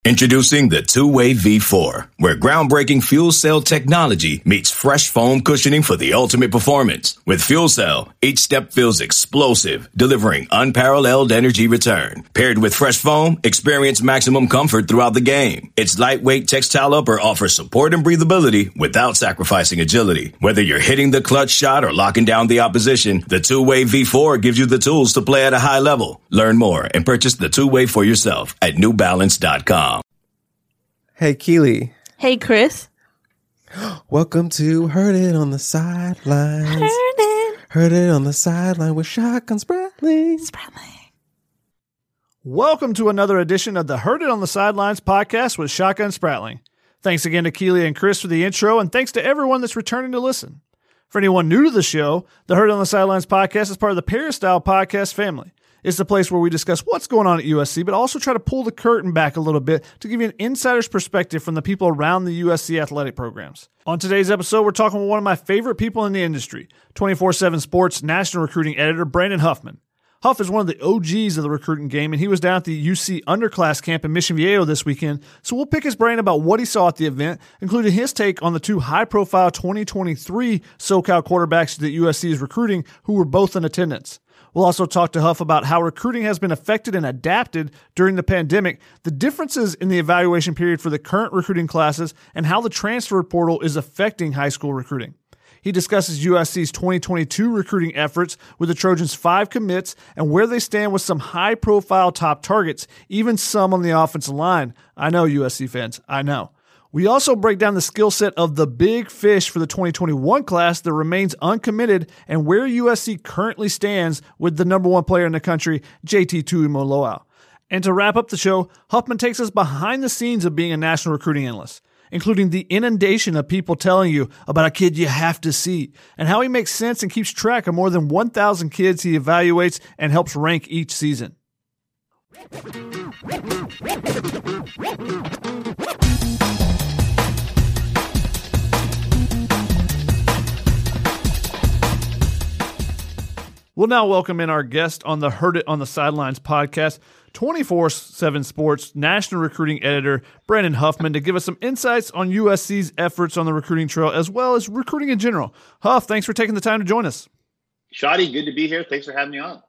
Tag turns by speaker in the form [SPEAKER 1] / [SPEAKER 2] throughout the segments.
[SPEAKER 1] Introducing the Two-Way V4, where groundbreaking fuel cell technology meets fresh foam cushioning for the ultimate performance. With Fuel Cell, each step feels explosive, delivering unparalleled energy return. Paired with fresh foam, experience maximum comfort throughout the game. Its lightweight textile upper offers support and breathability without sacrificing agility. Whether you're hitting the clutch shot or locking down the opposition, the Two-Way V4 gives you the tools to play at a high level. Learn more and purchase the Two-Way for yourself at newbalance.com.
[SPEAKER 2] Hey, Keely.
[SPEAKER 3] Hey, Chris.
[SPEAKER 2] Welcome to Heard It on the Sidelines. Heard it on the sideline with Shotgun Spratling.
[SPEAKER 4] Welcome to another edition of the Heard It on the Sidelines podcast with Shotgun Spratling. Thanks again to Keely and Chris for the intro, and thanks to everyone that's returning to listen. For anyone new to the show, the Heard It on the Sidelines podcast is part of the Peristyle podcast family. It's the place where we discuss what's going on at USC, but also try to pull the curtain back a little bit to give you an insider's perspective from the people around the USC athletic programs. On today's episode, we're talking with one of my favorite people in the industry, 24/7 Sports national recruiting editor Brandon Huffman. Huff is one of the OGs of the recruiting game, and he was down at the UC underclass camp in Mission Viejo this weekend, so we'll pick his brain about what he saw at the event, including his take on the two high-profile 2023 SoCal quarterbacks that USC is recruiting who were both in attendance. We'll also talk to Huff about how recruiting has been affected and adapted during the pandemic, the differences in the evaluation period for the current recruiting classes, and how the transfer portal is affecting high school recruiting. He discusses USC's 2022 recruiting efforts with the Trojans' 5 commits and where they stand with some high-profile top targets, even some on the offensive line. I know, USC fans, I know. We also break down the skill set of the big fish for the 2021 class that remains uncommitted and where USC currently stands with the number one player in the country, JT Tuimoloau. And to wrap up the show, Huffman takes us behind the scenes of being a national recruiting analyst, including the inundation of people telling you about a kid you have to see, and how he makes sense and keeps track of more than 1,000 kids he evaluates and helps rank each season. We'll now welcome in our guest on the Heard It on the Sidelines podcast, 24/7 Sports national recruiting editor Brandon Huffman, to give us some insights on USC's efforts on the recruiting trail as well as recruiting in general. Huff, thanks for taking the time to join us.
[SPEAKER 5] Shotty, good to be here. Thanks for having me on.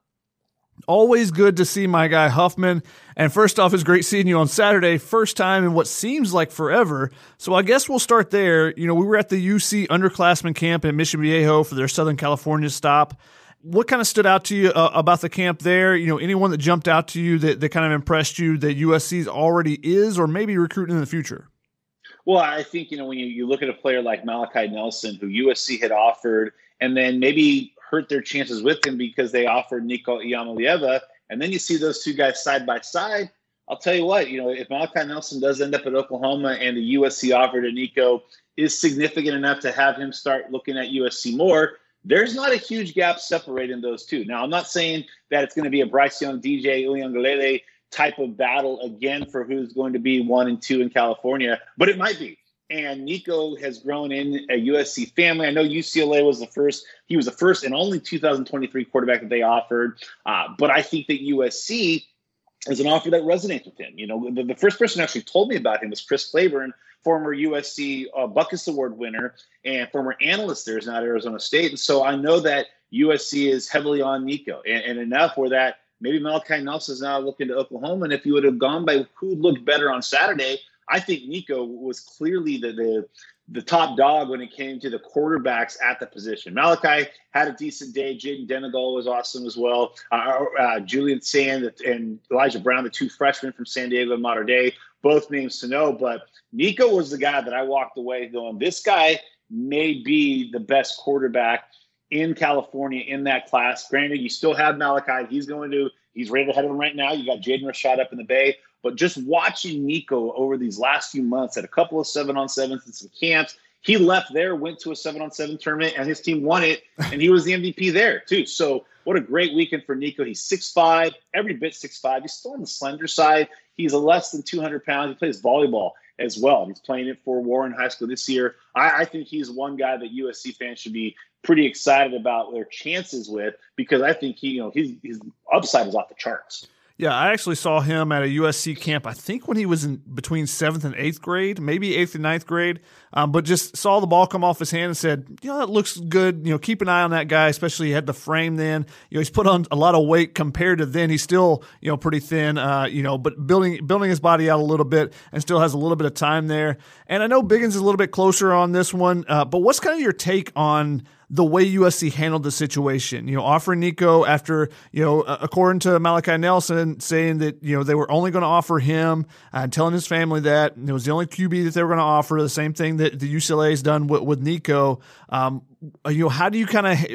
[SPEAKER 4] Always good to see my guy Huffman. And first off, it's great seeing you on Saturday. First time in what seems like forever. So I guess we'll start there. You know, we were at the UC underclassmen camp in Mission Viejo for their Southern California stop. What kind of stood out to you about the camp there? You know, anyone that jumped out to you that kind of impressed you that USC's already is or maybe recruiting in the future?
[SPEAKER 5] Well, I think, you know, when you look at a player like Malachi Nelson, who USC had offered and then maybe hurt their chances with him because they offered Nico Iamaleava, and then you see those two guys side by side, I'll tell you what, you know, if Malachi Nelson does end up at Oklahoma and the USC offer to Nico is significant enough to have him start looking at USC more, there's not a huge gap separating those two. Now, I'm not saying that it's going to be a Bryce Young, DJ Uiagalelei type of battle again for who's going to be 1 and 2 in California, but it might be. And Nico has grown in a USC family. I know UCLA was the first. He was the first and only 2023 quarterback that they offered. But I think that USC is an offer that resonates with him. You know, the first person who actually told me about him was Chris Claiborne, former USC Butkus Award winner and former analyst there is now at Arizona State. And so I know that USC is heavily on Nico and enough where that maybe Malachi Nelson is now looking to Oklahoma. And if you would have gone by who looked better on Saturday, I think Nico was clearly the top dog when it came to the quarterbacks at the position. Malachi had a decent day. Jaden Denegal was awesome as well. Julian Sand and Elijah Brown, the two freshmen from San Diego and Mater Dei, both names to know. But Nico was the guy that I walked away going, this guy may be the best quarterback in California in that class. Granted, you still have Malachi. He's rated ahead of him right now. You got Jaden Rashad up in the Bay. But just watching Nico over these last few months at a couple of 7-on-7s and some camps, he left there, went to a 7-on-7 tournament, and his team won it, and he was the MVP there too. So what a great weekend for Nico. He's 6'5", every bit 6'5". He's still on the slender side. He's a less than 200 pounds. He plays volleyball as well. He's playing it for Warren High School this year. I think he's one guy that USC fans should be pretty excited about their chances with, because I think his upside is off the charts.
[SPEAKER 4] Yeah, I actually saw him at a USC camp, I think when he was in between 7th and 8th grade, maybe 8th and 9th grade, but just saw the ball come off his hand and said, that looks good. Keep an eye on that guy, especially he had the frame then. He's put on a lot of weight compared to then. He's still, pretty thin, but building his body out a little bit and still has a little bit of time there. And I know Biggins is a little bit closer on this one, but what's kind of your take on the way USC handled the situation, offering Nico after, according to Malachi Nelson, saying that, they were only going to offer him and telling his family that it was the only QB that they were going to offer, the same thing that the UCLA has done with Nico. How do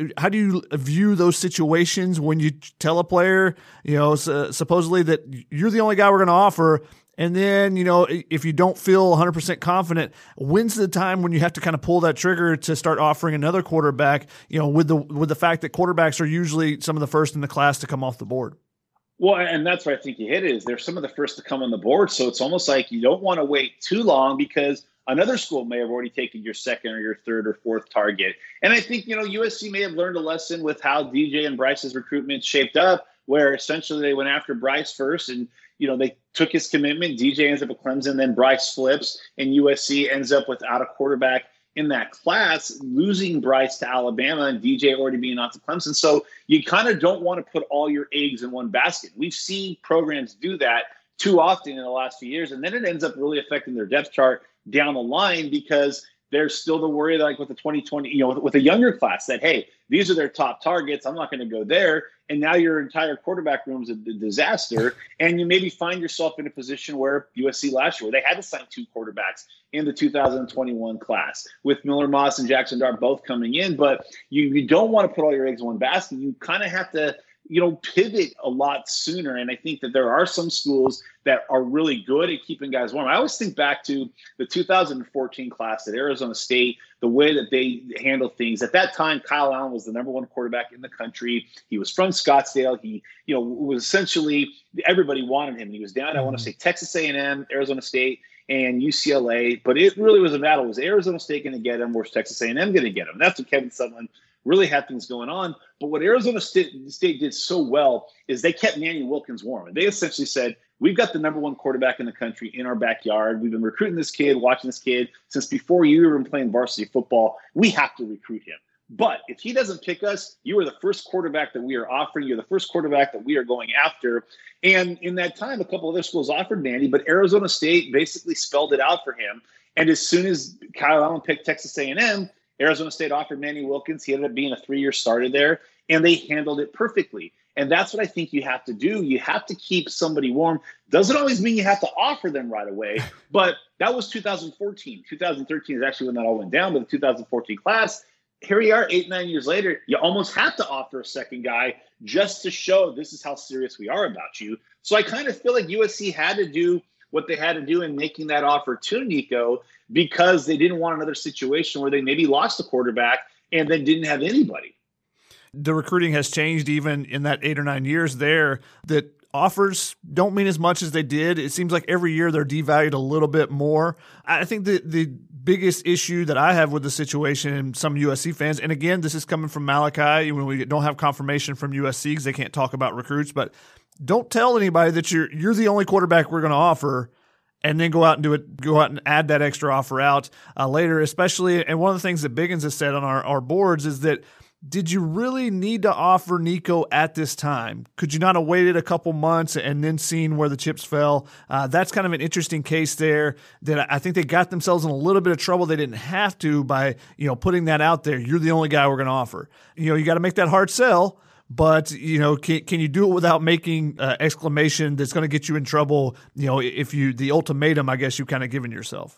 [SPEAKER 4] you view those situations when you tell a player, supposedly that you're the only guy we're going to offer? And then, if you don't feel 100% confident, when's the time when you have to kind of pull that trigger to start offering another quarterback, with the fact that quarterbacks are usually some of the first in the class to come off the board?
[SPEAKER 5] Well, and that's where I think you hit it, is they're some of the first to come on the board. So it's almost like you don't want to wait too long because another school may have already taken your second or your third or fourth target. And I think, USC may have learned a lesson with how DJ and Bryce's recruitment shaped up, where essentially they went after Bryce first and, they took his commitment. DJ ends up at Clemson, then Bryce flips, and USC ends up without a quarterback in that class, losing Bryce to Alabama and DJ already being off to Clemson. So you kind of don't want to put all your eggs in one basket. We've seen programs do that too often in the last few years, and then it ends up really affecting their depth chart down the line because there's still the worry, like with the 2020, with a younger class, that, hey, these are their top targets. I'm not going to go there. And now your entire quarterback room is a disaster. And you maybe find yourself in a position where USC last year, where they had to sign 2 quarterbacks in the 2021 class with Miller Moss and Jackson Dart both coming in. But you don't want to put all your eggs in one basket. You kind of have to pivot a lot sooner. And I think that there are some schools that are really good at keeping guys warm. I always think back to the 2014 class at Arizona State, the way that they handled things. At that time, Kyle Allen was the number 1 quarterback in the country. He was from Scottsdale. He, was essentially, everybody wanted him. He was down, I want to say, Texas A&M, Arizona State, and UCLA. But it really was a battle. Was Arizona State going to get him, or was Texas A&M going to get him? That's what Kevin Sutherland really had things going on. But what Arizona State did so well is they kept Manny Wilkins warm. And they essentially said, we've got the number 1 quarterback in the country in our backyard. We've been recruiting this kid, watching this kid since before you were playing varsity football. We have to recruit him. But if he doesn't pick us, you are the first quarterback that we are offering. You're the first quarterback that we are going after. And in that time, a couple other schools offered Manny, but Arizona State basically spelled it out for him. And as soon as Kyle Allen picked Texas A&M, Arizona State offered Manny Wilkins. He ended up being a 3-year starter there, and they handled it perfectly. And that's what I think you have to do. You have to keep somebody warm. Doesn't always mean you have to offer them right away, but that was 2014. 2013 is actually when that all went down, but the 2014 class, here we are 8-9 years later. You almost have to offer a second guy just to show this is how serious we are about you. So I kind of feel like USC had to do what they had to do in making that offer to Nico because they didn't want another situation where they maybe lost a quarterback and then didn't have anybody.
[SPEAKER 4] The recruiting has changed even in that 8 or 9 years there, that offers don't mean as much as they did. It seems like every year they're devalued a little bit more. I think the biggest issue that I have with the situation, and some USC fans, and again, this is coming from Malachi when we don't have confirmation from USC because they can't talk about recruits, but don't tell anybody that you're the only quarterback we're going to offer, and then go out and add that extra offer out later, especially. And one of the things that Biggins has said on our boards is that, did you really need to offer Nico at this time? Could you not have waited a couple months and then seen where the chips fell? That's kind of an interesting case there that I think they got themselves in a little bit of trouble. They didn't have to by, putting that out there. You're the only guy we're going to offer. You got to make that hard sell, but, can you do it without making exclamation that's going to get you in trouble? If the ultimatum, I guess, you kind of given yourself.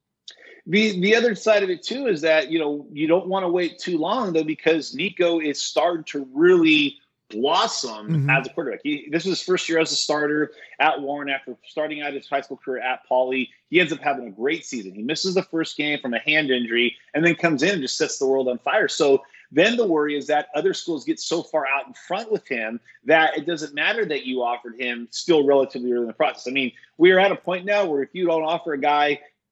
[SPEAKER 5] The other side of it, too, is that, you don't want to wait too long, though, because Nico is starting to really blossom as a quarterback. This is his first year as a starter at Warren after starting out his high school career at Pauley. He ends up having a great season. He misses the first game from a hand injury and then comes in and just sets the world on fire. So then the worry is that other schools get so far out in front with him that it doesn't matter that you offered him still relatively early in the process. I mean, we are at a point now where if you don't offer a guy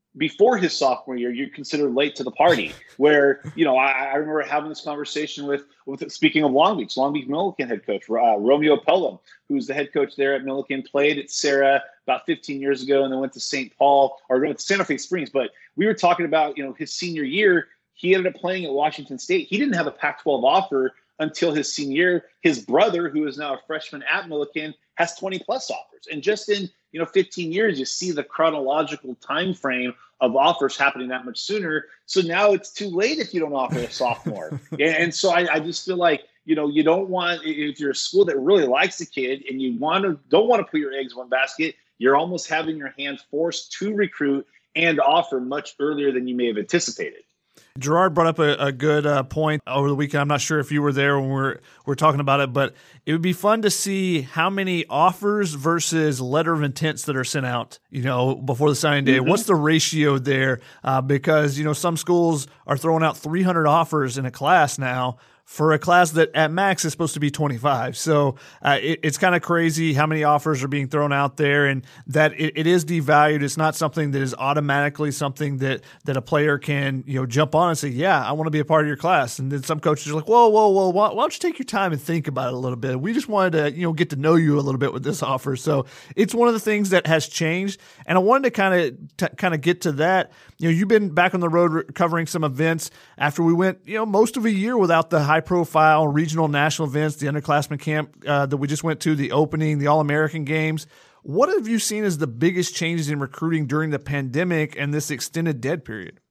[SPEAKER 5] before his sophomore year, you're considered late to the party. Where, I remember having this conversation with speaking of Long Beach Millikan head coach, Romeo Pelham, who's the head coach there at Millikan, played at Sarah about 15 years ago and then went to St. Paul or went to Santa Fe Springs. But we were talking about, his senior year, he ended up playing at Washington State. He didn't have a Pac-12 offer until his senior year. His brother, who is now a freshman at Millikan, has 20 plus offers. And just in 15 years, you see the chronological time frame of offers happening that much sooner. So now it's too late if you don't offer a sophomore. And so I just feel like, you don't want, if you're a school that really likes a kid and you don't want to put your eggs in one basket, you're almost having your hands forced to recruit and offer much earlier than you may have anticipated.
[SPEAKER 4] Gerard brought up a good point over the weekend. I'm not sure if you were there when we're talking about it, but it would be fun to see how many offers versus letter of intents that are sent out, before the signing day. Mm-hmm. What's the ratio there? Because, some schools are throwing out 300 offers in a class now, for a class that at max is supposed to be 25. So it's kind of crazy how many offers are being thrown out there, and that it is devalued. It's not something that is automatically something that a player can, jump on and say, yeah, I want to be a part of your class. And then some coaches are like, whoa, why don't you take your time and think about it a little bit? We just wanted to, get to know you a little bit with this offer. So it's one of the things that has changed. And I wanted to kind of get to that. You've been back on the road covering some events after we went, most of a year without the high-profile regional national events, the underclassmen camp that we just went to, the opening, the All-American games. What have you seen as the biggest changes in recruiting during the pandemic and this extended dead period?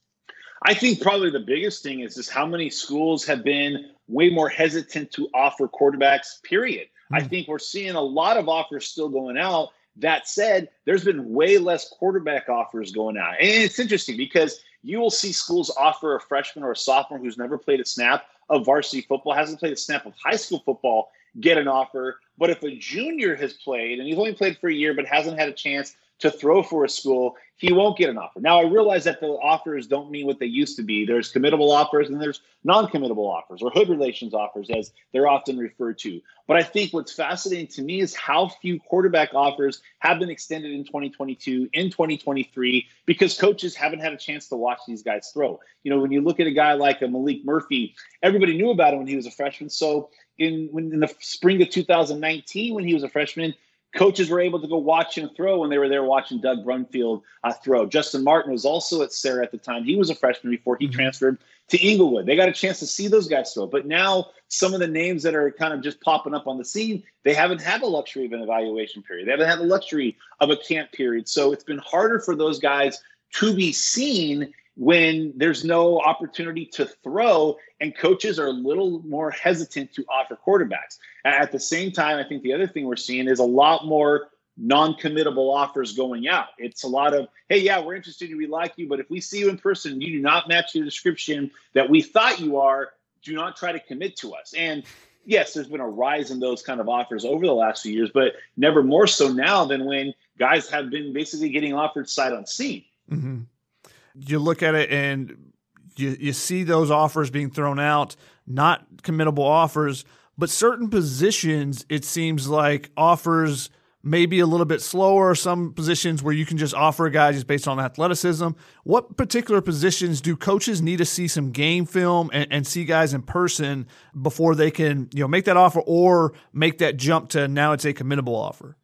[SPEAKER 5] I think probably the biggest thing is just how many schools have been way more hesitant to offer quarterbacks, period. I think we're seeing a lot of offers still going out. That said, there's been way less quarterback offers going out. And it's interesting because you will see schools offer a freshman or a sophomore who's never played a snap of varsity football, hasn't played a snap of high school football, get an offer. But if a junior has played, and he's only played for a year but hasn't had a chance to throw for a school, he won't get an offer. Now, I realize that the offers don't mean what they used to be. There's committable offers and there's non-committable offers, or hood relations offers, as they're often referred to. But I think what's fascinating to me is how few quarterback offers have been extended in 2022, in 2023, because coaches haven't had a chance to watch these guys throw. When you look at a guy like a Malik Murphy, everybody knew about him when he was a freshman. So in the spring of 2019, when he was a freshman, coaches were able to go watch him throw when they were there watching Doug Brumfield throw. Justin Martin was also at Sarah at the time. He was a freshman before he transferred to Inglewood. They got a chance to see those guys throw. But now some of the names that are kind of just popping up on the scene, they haven't had the luxury of an evaluation period. They haven't had the luxury of a camp period. So it's been harder for those guys to be seen when there's no opportunity to throw, and coaches are a little more hesitant to offer quarterbacks. At the same time, I think the other thing we're seeing is a lot more non-committable offers going out. It's a lot of, hey, yeah, we're interested, we like you, but if we see you in person, you do not match the description that we thought you are, do not try to commit to us. And yes, there's been a rise in those kind of offers over the last few years, but never more so now than when guys have been basically getting offered sight unseen.
[SPEAKER 4] Mm-hmm. You look at it and you see those offers being thrown out, not committable offers, but certain positions, it seems like offers may be a little bit slower. Some positions where you can just offer a guy just based on athleticism. What particular positions do coaches need to see some game film and see guys in person before they can, make that offer or make that jump to now it's a committable offer?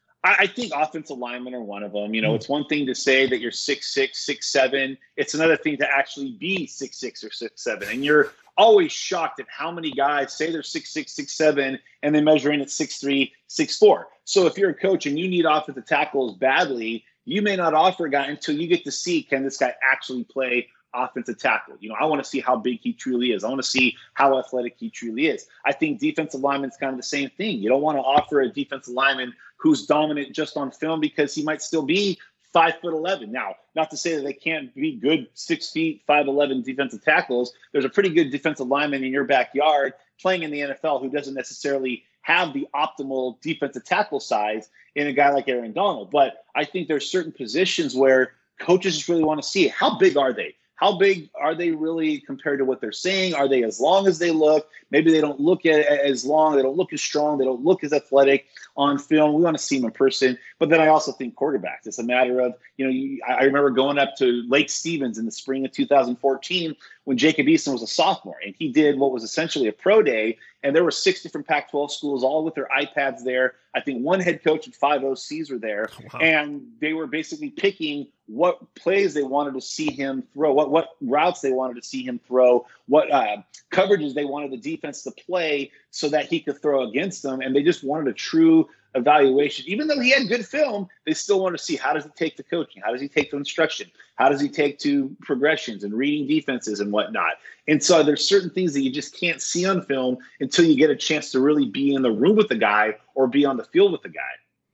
[SPEAKER 5] I think offensive linemen are one of them. It's one thing to say that you're 6'6", 6'7". It's another thing to actually be 6'6" or 6'7". And you're always shocked at how many guys say they're 6'6", 6'7", and they measure in at 6'3", 6'4". So if you're a coach and you need offensive tackles badly, you may not offer a guy until you get to see, can this guy actually play offensive tackle? I want to see how big he truly is. I want to see how athletic he truly is. I think defensive lineman's kind of the same thing. You don't want to offer a defensive lineman who's dominant just on film because he might still be 5'11". Now, not to say that they can't be good 6 feet, 5'11" defensive tackles. There's a pretty good defensive lineman in your backyard playing in the NFL who doesn't necessarily have the optimal defensive tackle size in a guy like Aaron Donald. But I think there's certain positions where coaches just really want to see it. How big are they? how big are they really compared to what they're saying? Are they as long as they look? Maybe they don't look as long. They don't look as strong. They don't look as athletic on film. We want to see them in person. But then I also think quarterbacks. It's a matter of, I remember going up to Lake Stevens in the spring of 2014 when Jacob Eason was a sophomore, and he did what was essentially a pro day. And there were 6 different Pac-12 schools, all with their iPads there. I think one head coach and 5 OCs were there. Wow. And they were basically picking what plays they wanted to see him throw, what routes they wanted to see him throw, what coverages they wanted the defense to play so that he could throw against them. And they just wanted a true evaluation. Even though he had good film, they still wanted to see, how does he take to coaching? How does he take to instruction? How does he take to progressions and reading defenses and whatnot? And so there's certain things that you just can't see on film until you get a chance to really be in the room with the guy or be on the field with the guy.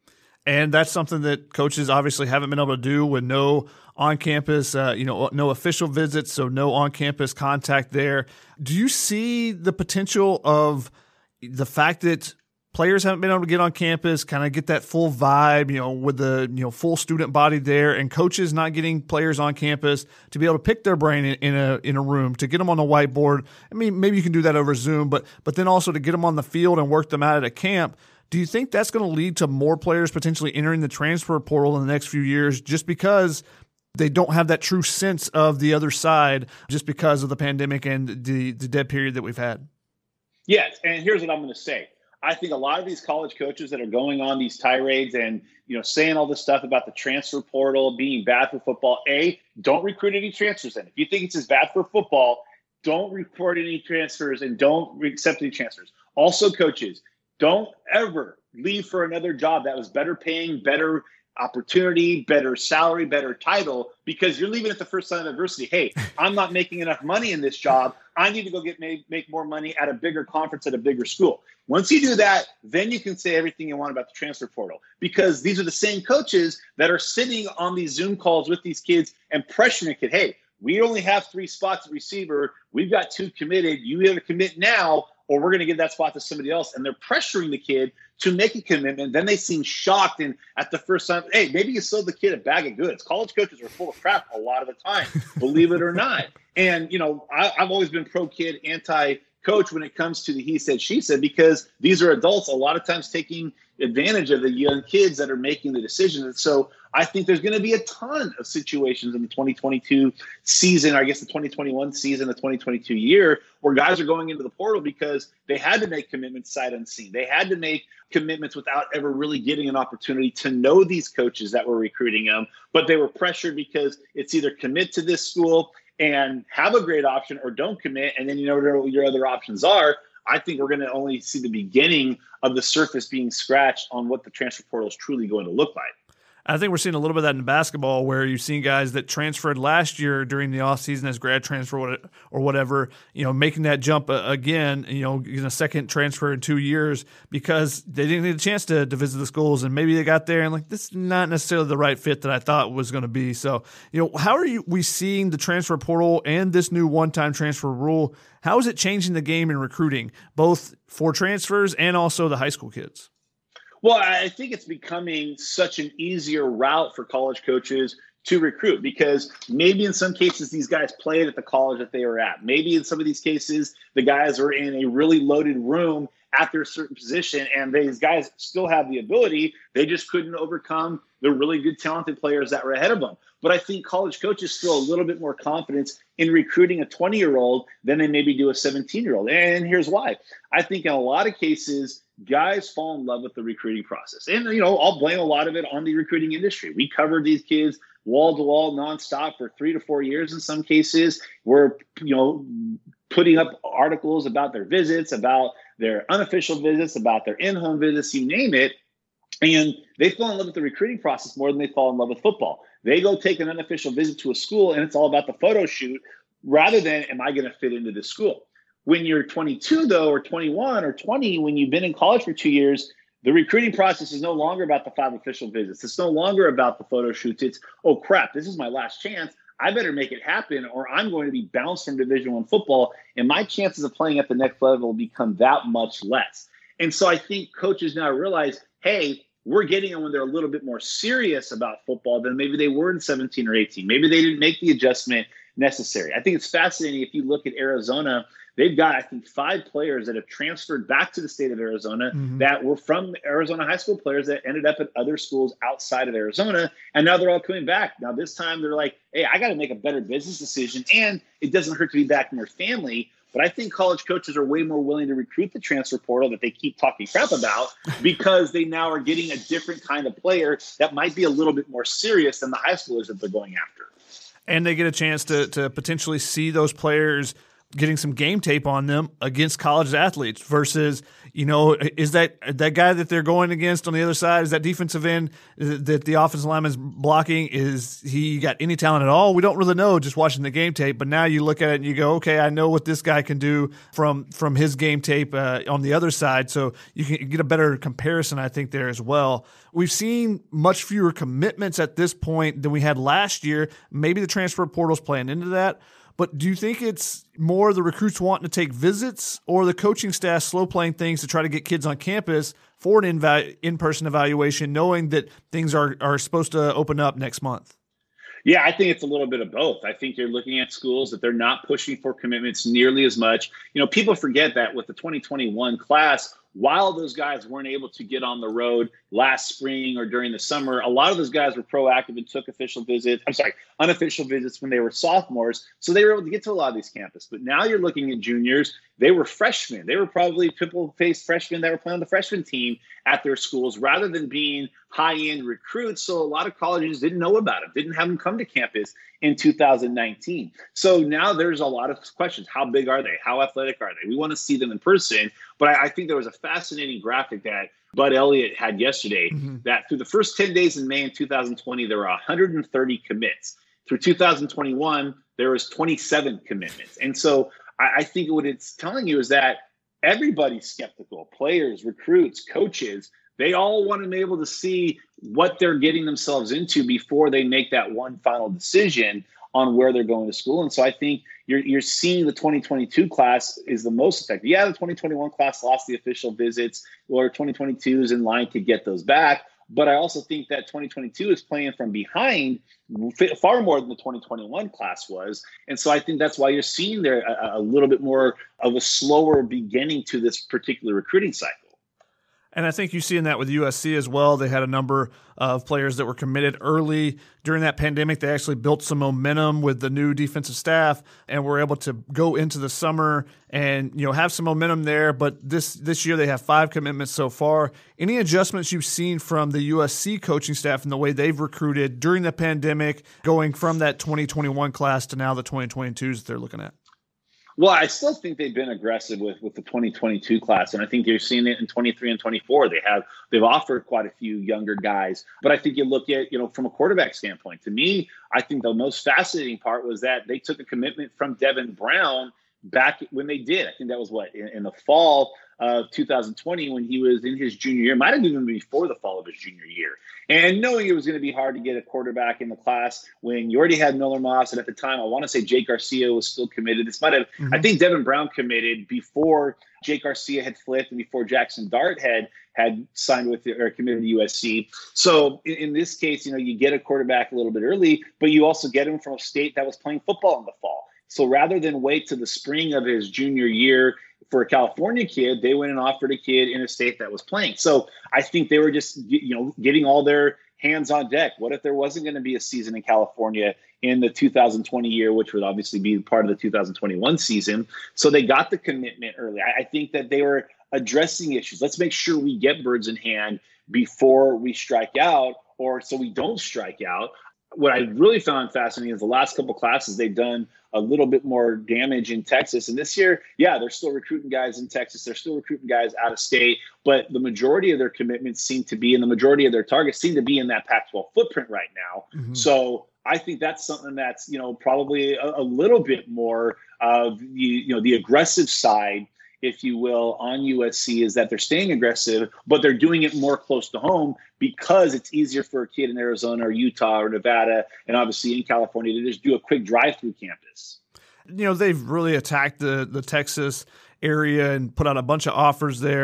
[SPEAKER 4] And that's something that coaches obviously haven't been able to do with no on-campus, no official visits, so no on-campus contact there. Do you see the potential of the fact that players haven't been able to get on campus, kind of get that full vibe, with the full student body there, and coaches not getting players on campus to be able to pick their brain in a room, to get them on the whiteboard? I mean, maybe you can do that over Zoom, but then also to get them on the field and work them out at a camp. Do you think that's going to lead to more players potentially entering the transfer portal in the next few years, just because they don't have that true sense of the other side, just because of the pandemic and the dead period that we've had?
[SPEAKER 5] Yes, and here's what I'm going to say. I think a lot of these college coaches that are going on these tirades and saying all this stuff about the transfer portal being bad for football, don't recruit any transfers in. If you think it's as bad for football, don't report any transfers and don't accept any transfers. Also, coaches, don't ever leave for another job that was better paying, better opportunity, better salary, better title, because you're leaving at the first sign of adversity. Hey, I'm not making enough money in this job. I need to go make more money at a bigger conference at a bigger school. Once you do that, then you can say everything you want about the transfer portal, because these are the same coaches that are sitting on these Zoom calls with these kids and pressuring a kid. Hey, we only have 3 spots at receiver. We've got 2 committed. You either commit now or we're going to give that spot to somebody else. And they're pressuring the kid to make a commitment. Then they seem shocked. And at the first time, hey, maybe you sold the kid a bag of goods. College coaches are full of crap a lot of the time, believe it or not. And, I've always been pro-kid, anti-coach when it comes to the he said, she said, because these are adults a lot of times taking advantage of the young kids that are making the decisions. And so I think there's going to be a ton of situations in the 2022 season, or I guess the 2021 season, the 2022 year, where guys are going into the portal because they had to make commitments sight unseen. They had to make commitments without ever really getting an opportunity to know these coaches that were recruiting them, but they were pressured because it's either commit to this school and have a great option or don't commit, and then you know what your other options are. I think we're going to only see the beginning of the surface being scratched on what the transfer portal is truly going to look like.
[SPEAKER 4] I think we're seeing a little bit of that in basketball, where you've seen guys that transferred last year during the offseason as grad transfer or whatever, making that jump again, getting a second transfer in 2 years because they didn't get a chance to visit the schools, and maybe they got there and this is not necessarily the right fit that I thought was going to be. So, how are we seeing the transfer portal and this new one-time transfer rule? How is it changing the game in recruiting, both for transfers and also the high school kids?
[SPEAKER 5] Well, I think it's becoming such an easier route for college coaches to recruit, because maybe in some cases these guys played at the college that they were at. Maybe in some of these cases the guys are in a really loaded room at their certain position, and these guys still have the ability. They just couldn't overcome the really good, talented players that were ahead of them. But I think college coaches feel a little bit more confidence in recruiting a 20-year-old than they maybe do a 17-year-old. And here's why. I think in a lot of cases, guys fall in love with the recruiting process. And, I'll blame a lot of it on the recruiting industry. We covered these kids wall to wall, nonstop for 3 to 4 years. In some cases, we're, putting up articles about their visits, about their unofficial visits, about their in-home visits, you name it. And they fall in love with the recruiting process more than they fall in love with football. They go take an unofficial visit to a school and it's all about the photo shoot rather than, am I going to fit into this school? When you're 22, though, or 21 or 20, when you've been in college for 2 years, the recruiting process is no longer about the 5 official visits. It's no longer about the photo shoots. It's, oh, crap, this is my last chance. I better make it happen or I'm going to be bounced from Division I football, and my chances of playing at the next level become that much less. And so I think coaches now realize, hey, we're getting them when they're a little bit more serious about football than maybe they were in 17 or 18. Maybe they didn't make the adjustment necessary. I think it's fascinating if you look at Arizona. They've got, I think, 5 players that have transferred back to the state of Arizona that were from Arizona high school players that ended up at other schools outside of Arizona. And now they're all coming back. Now, this time they're like, hey, I got to make a better business decision. And it doesn't hurt to be back in their family. But I think college coaches are way more willing to recruit the transfer portal that they keep talking crap about because they now are getting a different kind of player that might be a little bit more serious than the high schoolers that they're going after. And
[SPEAKER 4] they get a chance to potentially see those players getting some game tape on them against college athletes versus, is that guy that they're going against on the other side, is that defensive end that the offensive lineman is blocking, is he got any talent at all? We don't really know just watching the game tape, but now you look at it and you go, okay, I know what this guy can do from his game tape on the other side. So you can get a better comparison, I think, there as well. We've seen much fewer commitments at this point than we had last year. Maybe the transfer portal's playing into that. But do you think it's more the recruits wanting to take visits or the coaching staff slow playing things to try to get kids on campus for an in-person evaluation, knowing that things are supposed to open up next month?
[SPEAKER 5] Yeah, I think it's a little bit of both. I think you're looking at schools that they're not pushing for commitments nearly as much. People forget that with the 2021 class, while those guys weren't able to get on the road last spring or during the summer, a lot of those guys were proactive and took unofficial visits when they were sophomores. So they were able to get to a lot of these campuses. But now you're looking at juniors. They were freshmen. They were probably triple-faced freshmen that were playing on the freshman team at their schools rather than being high-end recruits. So a lot of colleges didn't know about them, didn't have them come to campus in 2019. So now there's a lot of questions. How big are they? How athletic are they? We want to see them in person. But I think there was a fascinating graphic that Bud Elliott had yesterday that through the first 10 days in May in 2020, there were 130 commits. Through 2021, there was 27 commitments. And so I think what it's telling you is that everybody's skeptical. Players, recruits, coaches, they all want to be able to see what they're getting themselves into before they make that one final decision on where they're going to school. And so I think you're seeing the 2022 class is the most effective. Yeah, the 2021 class lost the official visits, or 2022 is in line to get those back. But I also think that 2022 is playing from behind far more than the 2021 class was. And so I think that's why you're seeing there a little bit more of a slower beginning to this particular recruiting cycle.
[SPEAKER 4] And I think you see in that with USC as well. They had a number of players that were committed early during that pandemic. They actually built some momentum with the new defensive staff and were able to go into the summer and have some momentum there. But this year they have 5 commitments so far. Any adjustments you've seen from the USC coaching staff and the way they've recruited during the pandemic, going from that 2021 class to now the 2022s that they're looking at?
[SPEAKER 5] Well, I still think they've been aggressive with the 2022 class, and I think you're seeing it in 23 and 24. They've offered quite a few younger guys, but I think you look at from a quarterback standpoint. To me, I think the most fascinating part was that they took a commitment from Devin Brown back when they did. I think that was in the fall of 2020 when he was in his junior year. Might have even been before the fall of his junior year. And knowing it was going to be hard to get a quarterback in the class when you already had Miller Moss, and at the time I want to say Jake Garcia was still committed. This might have I think Devin Brown committed before Jake Garcia had flipped and before Jackson Dart had signed with or committed to USC. So in this case, you get a quarterback a little bit early, but you also get him from a state that was playing football in the fall. So rather than wait to the spring of his junior year for a California kid, they went and offered a kid in a state that was playing. So I think they were just, getting all their hands on deck. What if there wasn't going to be a season in California in the 2020 year, which would obviously be part of the 2021 season? So they got the commitment early. I think that they were addressing issues. Let's make sure we get birds in hand before we strike out, or so we don't strike out. What I really found fascinating is the last couple classes, they've done a little bit more damage in Texas. And this year, they're still recruiting guys in Texas. They're still recruiting guys out of state. But the majority of their commitments seem to be, and the majority of their targets seem to be in that Pac-12 footprint right now. So I think that's something that's, probably a little bit more of the aggressive side, if you will, on USC, is that they're staying aggressive, but they're doing it more close to home because it's easier for a kid in Arizona or Utah or Nevada and obviously in California to just do a quick drive-through campus.
[SPEAKER 4] They've really attacked the Texas area and put out a bunch of offers there.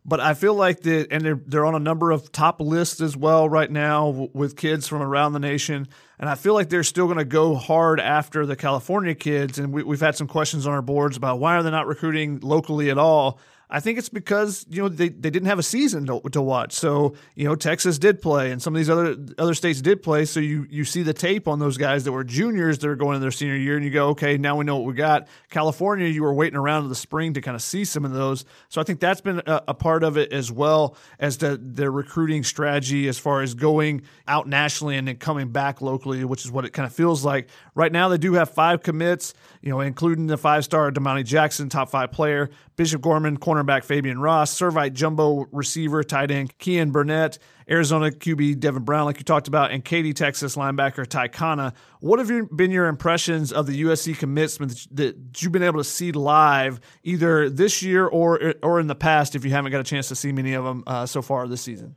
[SPEAKER 4] But I feel like and they're on a number of top lists as well right now with kids from around the nation. And I feel like they're still going to go hard after the California kids. And we've had some questions on our boards about why are they not recruiting locally at all? I think it's because, they didn't have a season to watch. So, Texas did play and some of these other states did play. So you see the tape on those guys that were juniors that are going in their senior year and you go, okay, now we know what we got. California, you were waiting around in the spring to kind of see some of those. So I think that's been a part of it as well as their recruiting strategy as far as going out nationally and then coming back locally, which is what it kind of feels like. Right now they do have 5 commits, including the 5-star Damani Jackson, top 5 player, Bishop Gorman, cornerback Fabian Ross, Servite jumbo receiver, tight end Kean Burnett, Arizona QB Devin Brown, like you talked about, and Katy, Texas linebacker Ty Kana. What have been your impressions of the USC commitments that you've been able to see live either this year or in the past if you haven't got a chance to see many of them so far this season?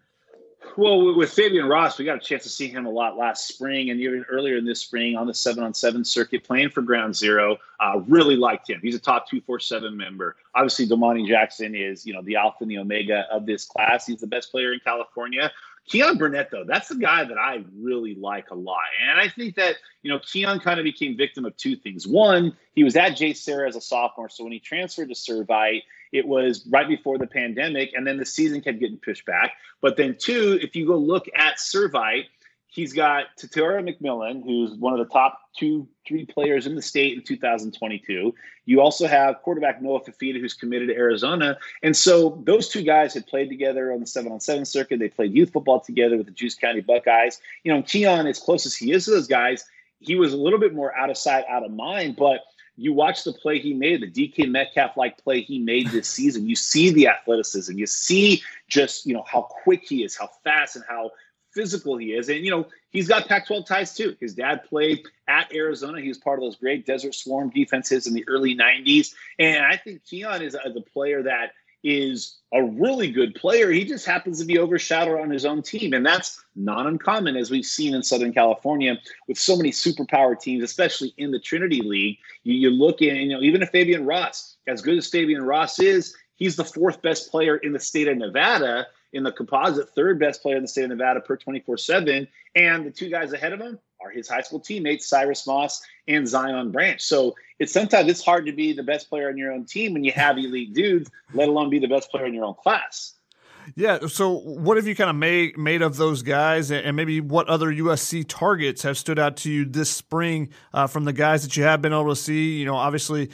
[SPEAKER 5] Well, with Fabian Ross, we got a chance to see him a lot last spring and even earlier in this spring on the 7-on-7 circuit playing for Ground Zero. Really liked him. He's a top 247 member. Obviously, Damani Jackson is, the alpha and the omega of this class. He's the best player in California. Kean Burnett, though, that's the guy that I really like a lot. And I think that, Kean kind of became victim of 2 things. One, he was at JSerra as a sophomore. So when he transferred to Servite, it was right before the pandemic, and then the season kept getting pushed back. But then 2, if you go look at Servite, he's got Tatura McMillan, who's one of the top 2-3 players in the state in 2022. You also have quarterback Noah Fafita, who's committed to Arizona. And so those 2 guys had played together on the 7-on-7 circuit. They played youth football together with the Juice County Buckeyes. Kean, as close as he is to those guys, he was a little bit more out of sight, out of mind, but you watch the play he made, the DK Metcalf-like play he made this season. You see the athleticism. You see just, how quick he is, how fast and how physical he is. And, he's got Pac-12 ties too. His dad played at Arizona. He was part of those great Desert Swarm defenses in the early 90s. And I think Kean is a player that is a really good player. He just happens to be overshadowed on his own team. And that's not uncommon, as we've seen in Southern California with so many superpower teams, especially in the Trinity League. You look at, even if Fabian Ross, as good as Fabian Ross is, he's the 4th best player in the state of Nevada, in the composite 3rd best player in the state of Nevada per 24/7. And the 2 guys ahead of him are his high school teammates, Cyrus Moss and Zion Branch. So sometimes it's hard to be the best player on your own team when you have elite dudes, let alone be the best player in your own class.
[SPEAKER 4] Yeah. So what have you kind of made of those guys, and maybe what other USC targets have stood out to you this spring from the guys that you have been able to see? Obviously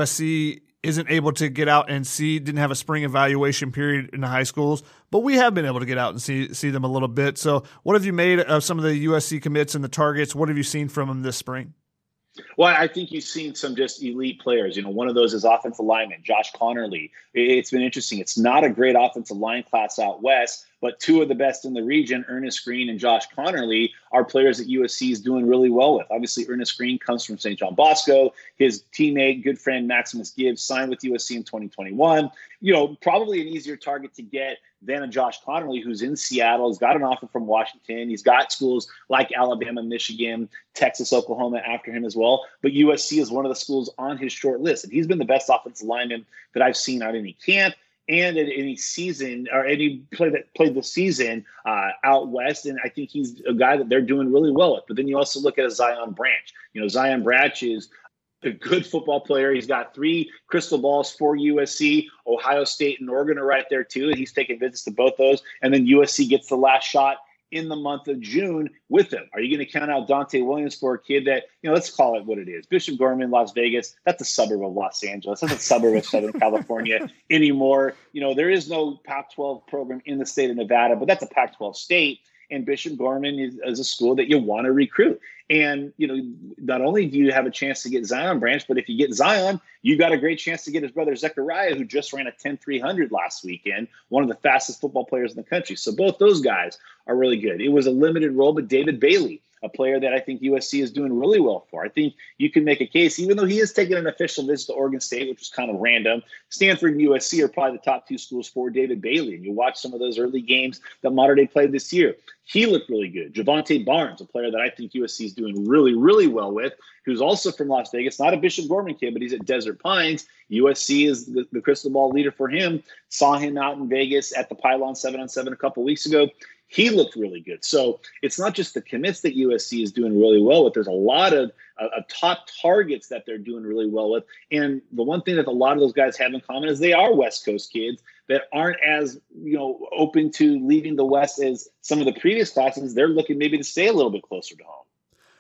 [SPEAKER 4] USC isn't able to get out and didn't have a spring evaluation period in the high schools, but we have been able to get out and see them a little bit. So what have you made of some of the USC commits and the targets? What have you seen from them this spring?
[SPEAKER 5] Well, I think you've seen some just elite players. One of those is offensive lineman, Josh Connerly. It's been interesting. It's not a great offensive line class out west, but 2 of the best in the region, Ernest Green and Josh Connerly, are players that USC is doing really well with. Obviously, Ernest Green comes from St. John Bosco. His teammate, good friend Maximus Gibbs, signed with USC in 2021. Probably an easier target to get than a Josh Connerly, who's in Seattle. He's got an offer from Washington. He's got schools like Alabama, Michigan, Texas, Oklahoma after him as well. But USC is one of the schools on his short list. And he's been the best offensive lineman that I've seen at any camp and at any season or any play that played the season out west. And I think he's a guy that they're doing really well with. But then you also look at a Zion Branch. Zion Branch is a good football player. He's got 3 crystal balls for USC. Ohio State and Oregon are right there too. And he's taking visits to both those. And then USC gets the last shot in the month of June with him. Are you going to count out Dante Williams for a kid that, let's call it what it is? Bishop Gorman, Las Vegas, that's a suburb of Los Angeles. That's a suburb of Southern California anymore. There is no Pac-12 program in the state of Nevada, but that's a Pac-12 state. And Bishop Gorman is a school that you want to recruit. And, not only do you have a chance to get Zion Branch, but if you get Zion, you got a great chance to get his brother Zechariah, who just ran a 10-300 last weekend, one of the fastest football players in the country. So both those guys are really good. It was a limited role, but David Bailey, a player that I think USC is doing really well for. I think you can make a case, even though he is taking an official visit to Oregon State, which was kind of random. Stanford and USC are probably the top two schools for David Bailey. And you watch some of those early games that Mater Dei played this year. He looked really good. Javante Barnes, a player that I think USC is doing really, really well with, who's also from Las Vegas, not a Bishop Gorman kid, but he's at Desert Pines. USC is the crystal ball leader for him. Saw him out in Vegas at the Pylon 7-on-7 a couple weeks ago. He looked really good. So it's not just the commits that USC is doing really well with. There's a lot of top targets that they're doing really well with. And the one thing that a lot of those guys have in common is they are West Coast kids that aren't as, open to leaving the West as some of the previous classes. They're looking maybe to stay a little bit closer to home.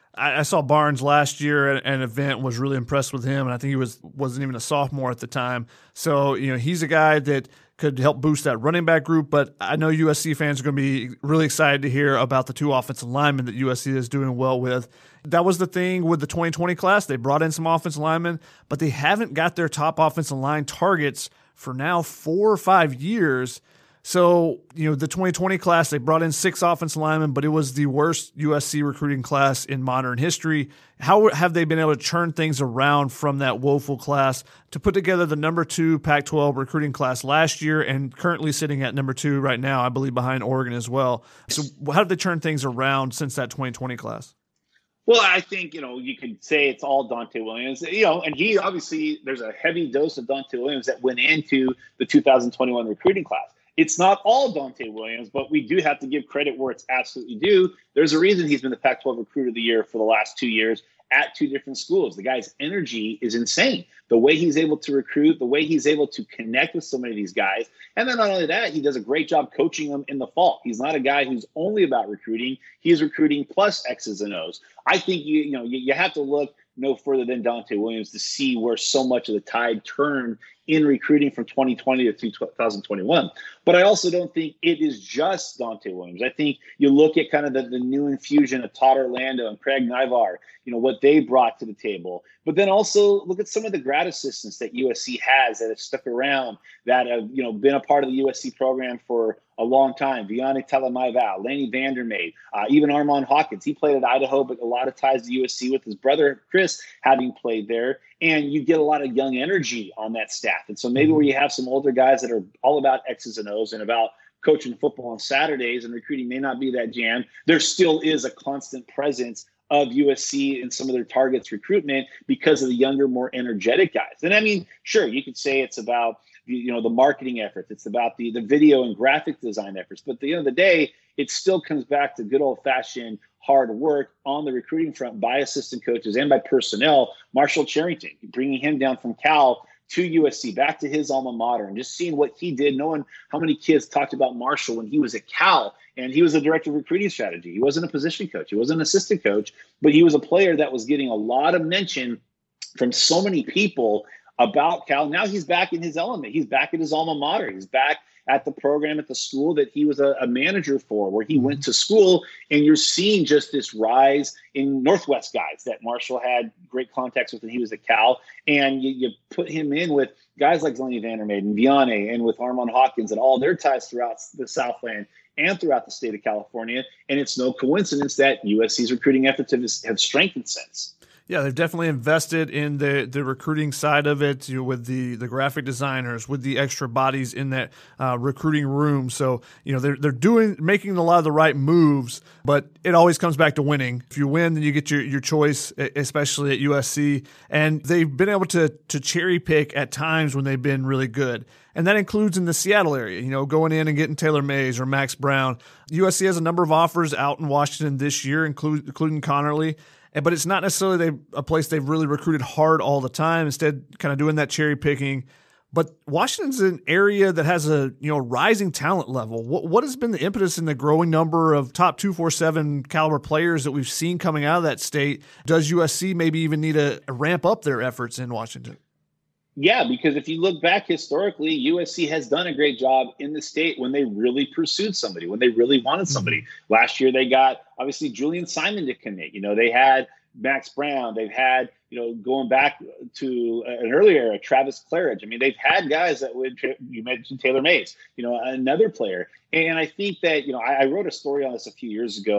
[SPEAKER 4] I saw Barnes last year at an event, was really impressed with him, and I think he wasn't even a sophomore at the time. So, he's a guy that could help boost that running back group, but I know USC fans are going to be really excited to hear about the two offensive linemen that USC is doing well with. That was the thing with the 2020 class. They brought in some offensive linemen, but they haven't got their top offensive line targets for now 4 or 5 years. So, the 2020 class, they brought in 6 offensive linemen, but it was the worst USC recruiting class in modern history. How have they been able to turn things around from that woeful class to put together the number 2 Pac-12 recruiting class last year and currently sitting at number 2 right now, I believe behind Oregon as well? So how did they turn things around since that 2020 class?
[SPEAKER 5] Well, I think, you could say it's all Dante Williams, and he obviously, there's a heavy dose of Dante Williams that went into the 2021 recruiting class. It's not all Dante Williams, but we do have to give credit where it's absolutely due. There's a reason he's been the Pac-12 Recruiter of the Year for the last 2 years at 2 different schools. The guy's energy is insane. The way he's able to recruit, the way he's able to connect with so many of these guys. And then not only that, he does a great job coaching them in the fall. He's not a guy who's only about recruiting. He's recruiting plus X's and O's. I think you have to look no further than Dante Williams to see where so much of the tide turned in recruiting from 2020 to 2021. But I also don't think it is just Dante Williams. I think you look at kind of the new infusion of Todd Orlando and Craig Nyvar, what they brought to the table. But then also look at some of the grad assistants that USC has that have stuck around, that have, been a part of the USC program for a long time. Vianney Talamaiva, Lanny Vandermeer, even Armand Hawkins. He played at Idaho, but a lot of ties to USC with his brother, Chris, having played there. And you get a lot of young energy on that staff. And so maybe where you have some older guys that are all about X's and O's and about coaching football on Saturdays and recruiting may not be that jam, there still is a constant presence of USC and some of their targets recruitment because of the younger, more energetic guys. And I mean, sure, you could say it's about the marketing efforts. It's about the video and graphic design efforts. But at the end of the day, it still comes back to good old-fashioned hard work on the recruiting front by assistant coaches and by personnel. Marshall Charrington, bringing him down from Cal to USC, back to his alma mater, and just seeing what he did, knowing how many kids talked about Marshall when he was at Cal, and he was a director of recruiting strategy. He wasn't a position coach. He wasn't an assistant coach, but he was a player that was getting a lot of mention from so many people about Cal. Now he's back in his element. He's back at his alma mater. He's back at the program, at the school that he was a manager for, where he went to school. And you're seeing just this rise in Northwest guys that Marshall had great contacts with when he was at Cal. And you put him in with guys like Lenny Vandermeer and Vianney and with Armand Hawkins and all their ties throughout the Southland and throughout the state of California. And it's no coincidence that USC's recruiting efforts have strengthened since.
[SPEAKER 4] Yeah, they've definitely invested in the recruiting side of it, with the graphic designers, with the extra bodies in that recruiting room. So, they're making a lot of the right moves, but it always comes back to winning. If you win, then you get your choice, especially at USC. And they've been able to cherry pick at times when they've been really good. And that includes in the Seattle area, going in and getting Taylor Mays or Max Brown. USC has a number of offers out in Washington this year, including Connerly. But it's not necessarily a place they've really recruited hard all the time. Instead, kind of doing that cherry picking. But Washington's an area that has a rising talent level. What has been the impetus in the growing number of top 247 caliber players that we've seen coming out of that state? Does USC maybe even need to ramp up their efforts in Washington?
[SPEAKER 5] Yeah, because if you look back historically, USC has done a great job in the state when they really pursued somebody, when they really wanted somebody. Last year, they got, obviously, Julian Simon to commit. They had Max Brown. They've had, going back to an earlier, Travis Claridge. I mean, they've had guys that you mentioned Taylor Mays, another player. And I think that, I wrote a story on this a few years ago.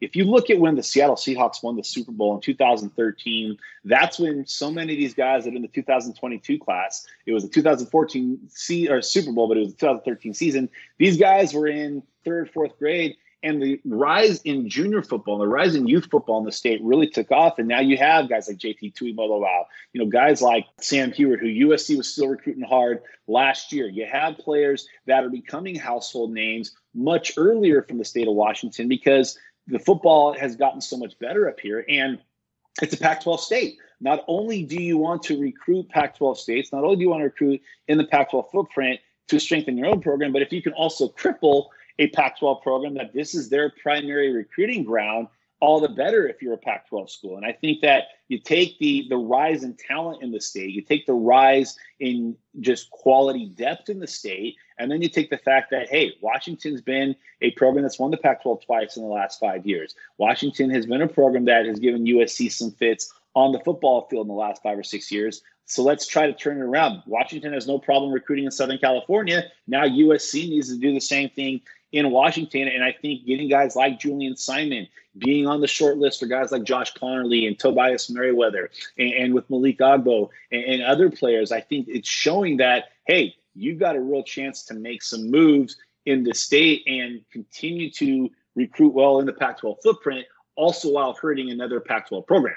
[SPEAKER 5] if you look at when the Seattle Seahawks won the Super Bowl in 2013, that's when so many of these guys that are in the 2022 class, it was the 2014 Super Bowl, but it was the 2013 season. These guys were in third, fourth grade. And the rise in junior football and the rise in youth football in the state really took off. And now you have guys like JT Tuimoloau, guys like Sam Heward, who USC was still recruiting hard last year. You have players that are becoming household names much earlier from the state of Washington because the football has gotten so much better up here. And it's a Pac-12 state. Not only do you want to recruit Pac-12 states, not only do you want to recruit in the Pac-12 footprint to strengthen your own program, but if you can also cripple a Pac-12 program that this is their primary recruiting ground, all the better if you're a Pac-12 school. And I think that you take the rise in talent in the state, you take the rise in just quality depth in the state, and then you take the fact that, hey, Washington's been a program that's won the Pac-12 twice in the last 5 years. Washington has been a program that has given USC some fits on the football field in the last 5 or 6 years. So let's try to turn it around. Washington has no problem recruiting in Southern California. Now USC needs to do the same thing in Washington. And I think getting guys like Julian Simon, being on the short list for guys like Josh Connerly and Tobias Merriweather and with Malik Agbo and other players, I think it's showing that, hey, you've got a real chance to make some moves in the state and continue to recruit well in the Pac-12 footprint, also while hurting another Pac-12 program.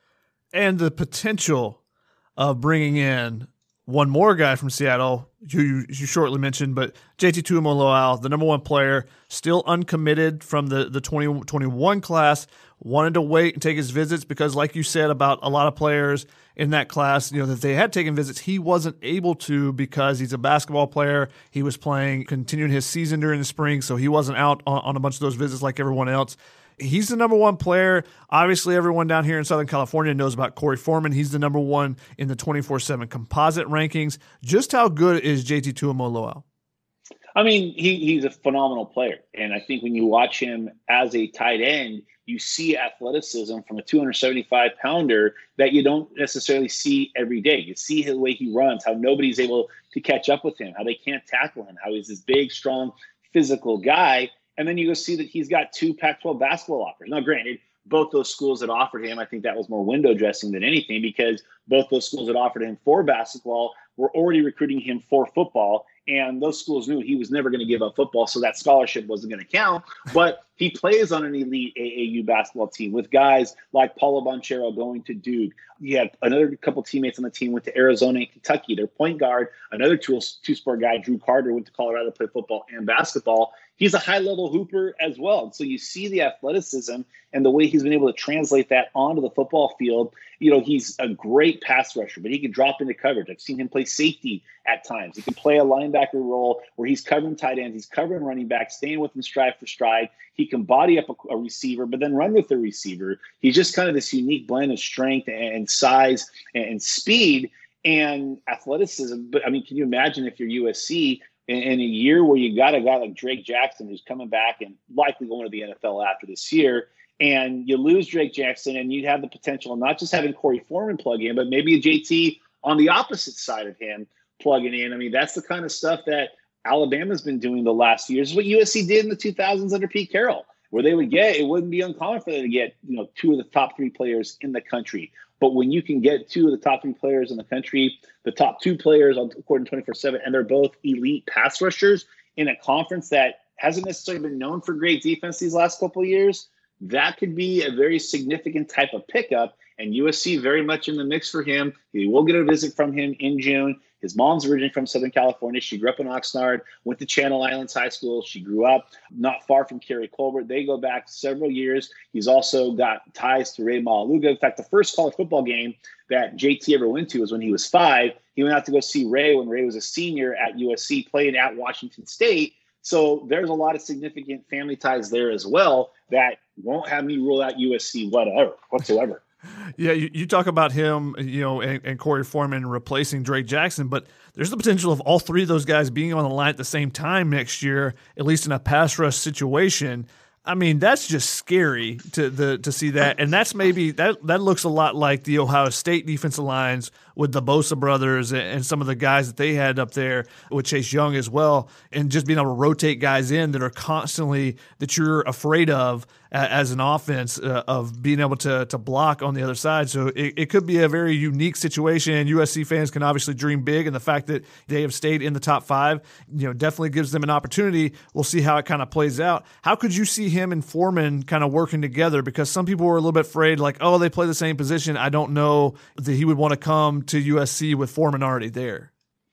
[SPEAKER 4] And the potential of bringing in one more guy from Seattle, who you shortly mentioned, but JT Tuimoloau, the number one player, still uncommitted from the 2021 class, wanted to wait and take his visits because, like you said about a lot of players in that class, that they had taken visits, he wasn't able to because he's a basketball player. He was continuing his season during the spring, so he wasn't out on a bunch of those visits like everyone else. He's the number one player. Obviously, everyone down here in Southern California knows about Corey Foreman. He's the number one in the 24/7 composite rankings. Just how good is JT Tuimoloau?
[SPEAKER 5] I mean, he's a phenomenal player. And I think when you watch him as a tight end, you see athleticism from a 275-pounder that you don't necessarily see every day. You see the way he runs, how nobody's able to catch up with him, how they can't tackle him, how he's this big, strong, physical guy. And then you go see that he's got 2 Pac-12 basketball offers. Now, granted, both those schools that offered him, I think that was more window dressing than anything because both those schools that offered him for basketball were already recruiting him for football. And those schools knew he was never going to give up football, so that scholarship wasn't going to count. But he plays on an elite AAU basketball team with guys like Paulo Banchero going to Duke. He had another couple teammates on the team went to Arizona and Kentucky. Their point guard, another two-sport guy, Drew Carter, went to Colorado to play football and basketball. He's a high-level hooper as well. And so you see the athleticism and the way he's been able to translate that onto the football field. He's a great pass rusher, but he can drop into coverage. I've seen him play safety at times. He can play a linebacker role where he's covering tight ends, he's covering running backs, staying with them stride for stride. He can body up a receiver, but then run with the receiver. He's just kind of this unique blend of strength and size and speed and athleticism. But, I mean, can you imagine if you're USC in a year where you got a guy like Drake Jackson who's coming back and likely going to the NFL after this year, and you lose Drake Jackson and you'd have the potential of not just having Corey Foreman plug in, but maybe a JT on the opposite side of him plugging in. I mean, that's the kind of stuff that Alabama's been doing the last few years. It's what USC did in the 2000s under Pete Carroll, where they would it wouldn't be uncommon for them to get, 2 of the top 3 players in the country. But when you can get 2 of the top 3 players in the country, the top 2 players according to 24/7, and they're both elite pass rushers in a conference that hasn't necessarily been known for great defense these last couple of years, that could be a very significant type of pickup. And USC very much in the mix for him. He will get a visit from him in June. His mom's originally from Southern California. She grew up in Oxnard, went to Channel Islands High School. She grew up not far from Kerry Colbert. They go back several years. He's also got ties to Ray Malaluga. In fact, the first college football game that JT ever went to was when he was 5. He went out to go see Ray when Ray was a senior at USC, playing at Washington State. So there's a lot of significant family ties there as well that won't have me rule out USC whatsoever.
[SPEAKER 4] Yeah, you talk about him, and Corey Foreman replacing Drake Jackson, but there's the potential of all 3 of those guys being on the line at the same time next year, at least in a pass rush situation. I mean, that's just scary to see that. And that's maybe that looks a lot like the Ohio State defensive lines with the Bosa brothers and some of the guys that they had up there with Chase Young as well. And just being able to rotate guys in that are constantly that you're afraid of as an offense of being able to block on the other side. So it could be a very unique situation, and USC fans can obviously dream big, and the fact that they have stayed in the top 5, definitely gives them an opportunity. We'll see how it kind of plays out. How could you see him and Foreman kind of working together? Because some people were a little bit afraid, like, oh, they play the same position. I don't know that he would want to come to USC with Foreman already there.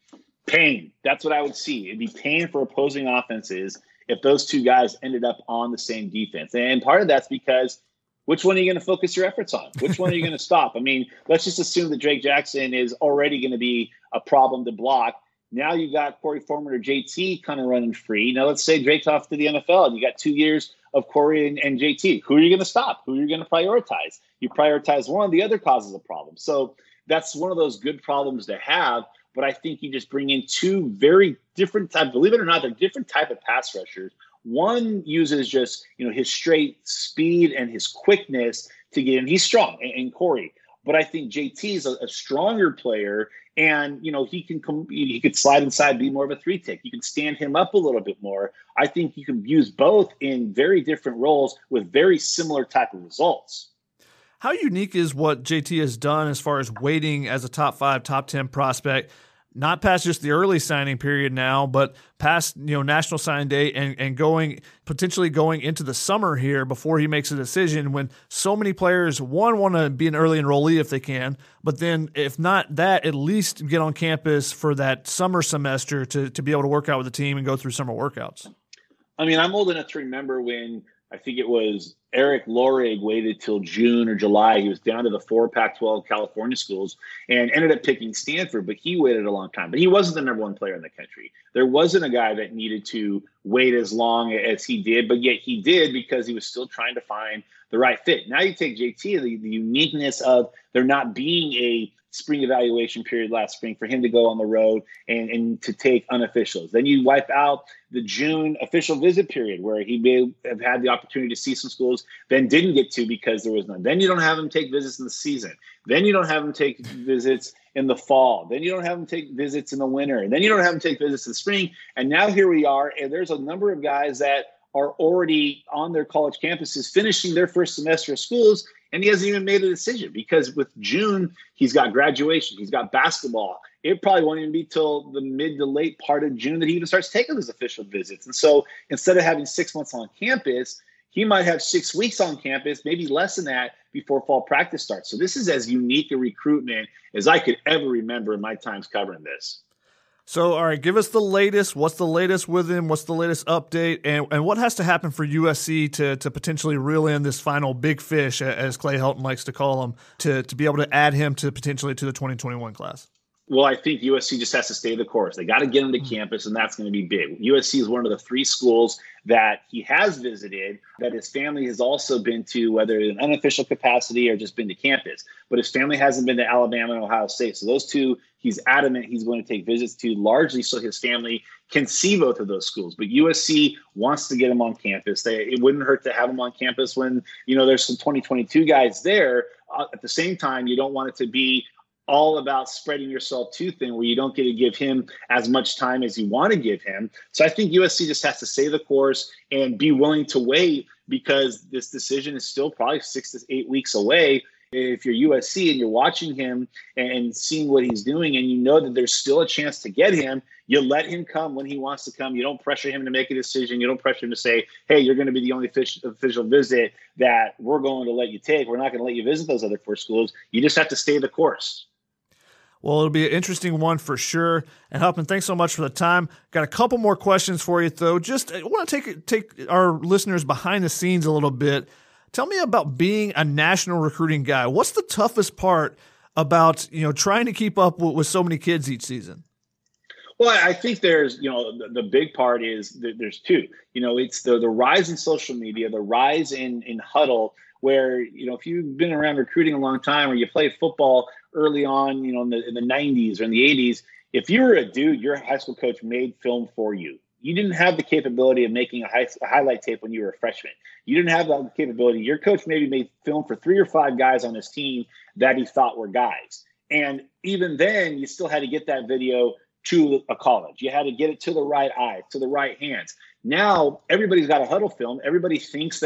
[SPEAKER 5] Pain. That's what I would see. It'd be pain for opposing offenses if those two guys ended up on the same defense. And part of that's because which one are you going to focus your efforts on? Which one are you going to stop? I mean, let's just assume that Drake Jackson is already going to be a problem to block. Now you got Corey Foreman or JT kind of running free. Now let's say Drake's off to the NFL and you got 2 years of Corey and JT. Who are you going to stop? Who are you going to prioritize? You prioritize one, the other causes a problem. So that's one of those good problems to have. But I think you just bring in two very different type. Believe it or not, they're different type of pass rushers. One uses just his straight speed and his quickness to get in. He's strong, and Corey. But I think JT is a stronger player, and he could slide inside, be more of a 3-tech. You can stand him up a little bit more. I think you can use both in very different roles with very similar type of results.
[SPEAKER 4] How unique is what JT has done as far as waiting as a top 5, top 10 prospect, not past just the early signing period now, but past National Signing Day and potentially going into the summer here before he makes a decision, when so many players, one, want to be an early enrollee if they can, but then if not that, at least get on campus for that summer semester to be able to work out with the team and go through summer workouts.
[SPEAKER 5] I mean, I'm old enough to remember when I think it was Eric Lorig waited till June or July. He was down to the 4 Pac-12 California schools and ended up picking Stanford, but he waited a long time. But he wasn't the number 1 player in the country. There wasn't a guy that needed to wait as long as he did, but yet he did because he was still trying to find the right fit. Now you take JT, the uniqueness of there not being a spring evaluation period last spring for him to go on the road and to take unofficials. Then you wipe out the June official visit period where he may have had the opportunity to see some schools, then didn't get to because there was none. Then you don't have him take visits in the season. Then you don't have him take visits in the fall. Then you don't have him take visits in the winter. And then you don't have him take visits in the spring. And now here we are, and there's a number of guys that are already on their college campuses finishing their first semester of schools, and he hasn't even made a decision because with June, he's got graduation, he's got basketball. It probably won't even be till the mid to late part of June that he even starts taking his official visits. And so instead of having 6 months on campus, he might have 6 weeks on campus, maybe less than that, before fall practice starts. So this is as unique a recruitment as I could ever remember in my times covering this.
[SPEAKER 4] So, all right, give us the latest. What's the latest with him? What's the latest update? And what has to happen for USC to potentially reel in this final big fish, as Clay Helton likes to call him, to be able to add him potentially to the 2021 class?
[SPEAKER 5] Well, I think USC just has to stay the course. They got to get him to campus, and that's going to be big. USC is one of the 3 schools that he has visited, that his family has also been to, whether in an unofficial capacity or just been to campus. But his family hasn't been to Alabama and Ohio State. So those 2, he's adamant he's going to take visits to, largely so his family can see both of those schools. But USC wants to get him on campus. It wouldn't hurt to have him on campus when, there's some 2022 guys there. At the same time, you don't want it to be all about spreading yourself too thin where you don't get to give him as much time as you want to give him. So I think USC just has to stay the course and be willing to wait, because this decision is still probably 6 to 8 weeks away. If you're USC and you're watching him and seeing what he's doing, and you know that there's still a chance to get him, you let him come when he wants to come. You don't pressure him to make a decision. You don't pressure him to say, hey, you're going to be the only official visit that we're going to let you take. We're not going to let you visit those other 4 schools. You just have to stay the course.
[SPEAKER 4] Well, it'll be an interesting one for sure. And Huffman, thanks so much for the time. Got a couple more questions for you, though. Just I want to take our listeners behind the scenes a little bit. Tell me about being a national recruiting guy. What's the toughest part about trying to keep up with so many kids each season?
[SPEAKER 5] Well, I think there's, the big part is that there's 2. It's the rise in social media, the rise in huddle, where, if you've been around recruiting a long time or you played football early on, in the 90s or in the 80s, if you were a dude, your high school coach made film for you. You didn't have the capability of making a highlight tape when you were a freshman. You didn't have the capability. Your coach maybe made film for 3 or 5 guys on his team that he thought were guys. And even then, you still had to get that video to a college. You had to get it to the right eyes, to the right hands. Now, everybody's got a huddle film. Everybody thinks that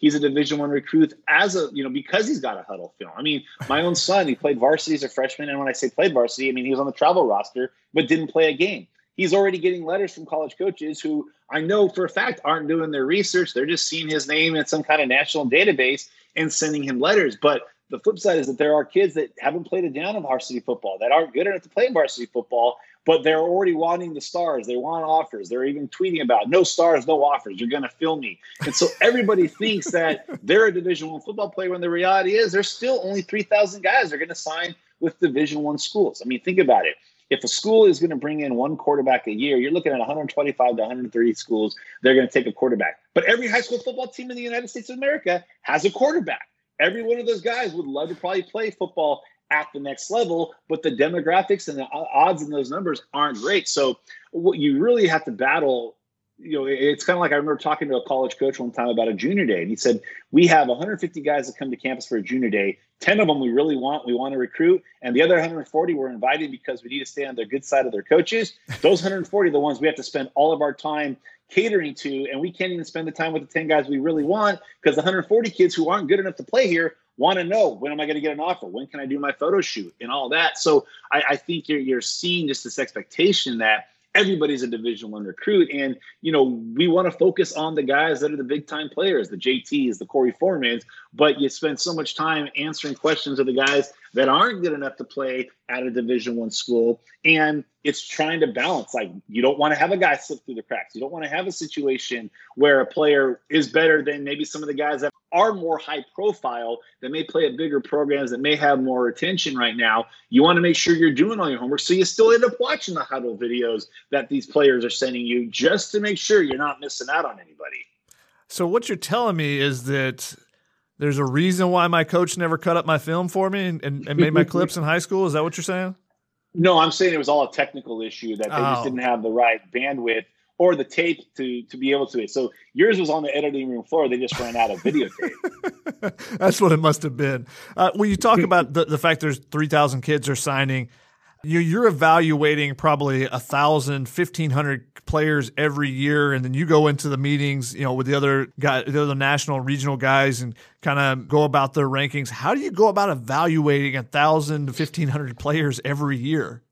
[SPEAKER 5] he's a Division I recruit because he's got a huddle film. I mean, my own son, he played varsity as a freshman. And when I say played varsity, I mean, he was on the travel roster, but didn't play a game. He's already getting letters from college coaches who I know for a fact aren't doing their research. They're just seeing his name in some kind of national database and sending him letters. But the flip side is that there are kids that haven't played a down of varsity football, that aren't good enough to play varsity football, but they're already wanting the stars. They want offers. They're even tweeting about no stars, no offers. You're going to fill me. And so everybody thinks that they're a Division I football player when the reality is there's still only 3,000 guys that are going to sign with Division I schools. I mean, think about it. If a school is going to bring in one quarterback a year, you're looking at 125 to 130 schools. They're going to take a quarterback. But every high school football team in the United States of America has a quarterback. Every one of those guys would love to probably play football at the next level, but the demographics and the odds in those numbers aren't great. So what you really have to battle, it's kind of like I remember talking to a college coach one time about a junior day, and he said, we have 150 guys that come to campus for a junior day. 10 of them we want to recruit, and the other 140 we're invited because we need to stay on their good side of their coaches. Those 140 are the ones we have to spend all of our time catering to, and we can't even spend the time with the 10 guys we really want because the 140 kids who aren't good enough to play here want to know, when am I going to get an offer? When can I do my photo shoot and all that? So I think you're seeing just this expectation that everybody's a Division I recruit. And, we want to focus on the guys that are the big time players, the JTs, the Corey Foremans, but you spend so much time answering questions of the guys that aren't good enough to play at a Division I school. And it's trying to balance. Like, you don't want to have a guy slip through the cracks. You don't want to have a situation where a player is better than maybe some of the guys that are more high profile, that may play at bigger programs, that may have more attention right now. You want to make sure you're doing all your homework, so you still end up watching the huddle videos that these players are sending you just to make sure you're not missing out on anybody.
[SPEAKER 4] So what you're telling me is that there's a reason why my coach never cut up my film for me and made my clips in high school? Is that what you're saying?
[SPEAKER 5] No, I'm saying it was all a technical issue, that they just didn't have the right bandwidth or the tape to be able to. So yours was on the editing room floor. They just ran out of videotape.
[SPEAKER 4] That's what it must have been. When you talk about the fact there's 3,000 kids are signing, you're evaluating probably 1,000, 1,500 players every year, and then you go into the meetings, with the other national, regional guys, and kind of go about their rankings. How do you go about evaluating 1,000 to 1,500 players every year?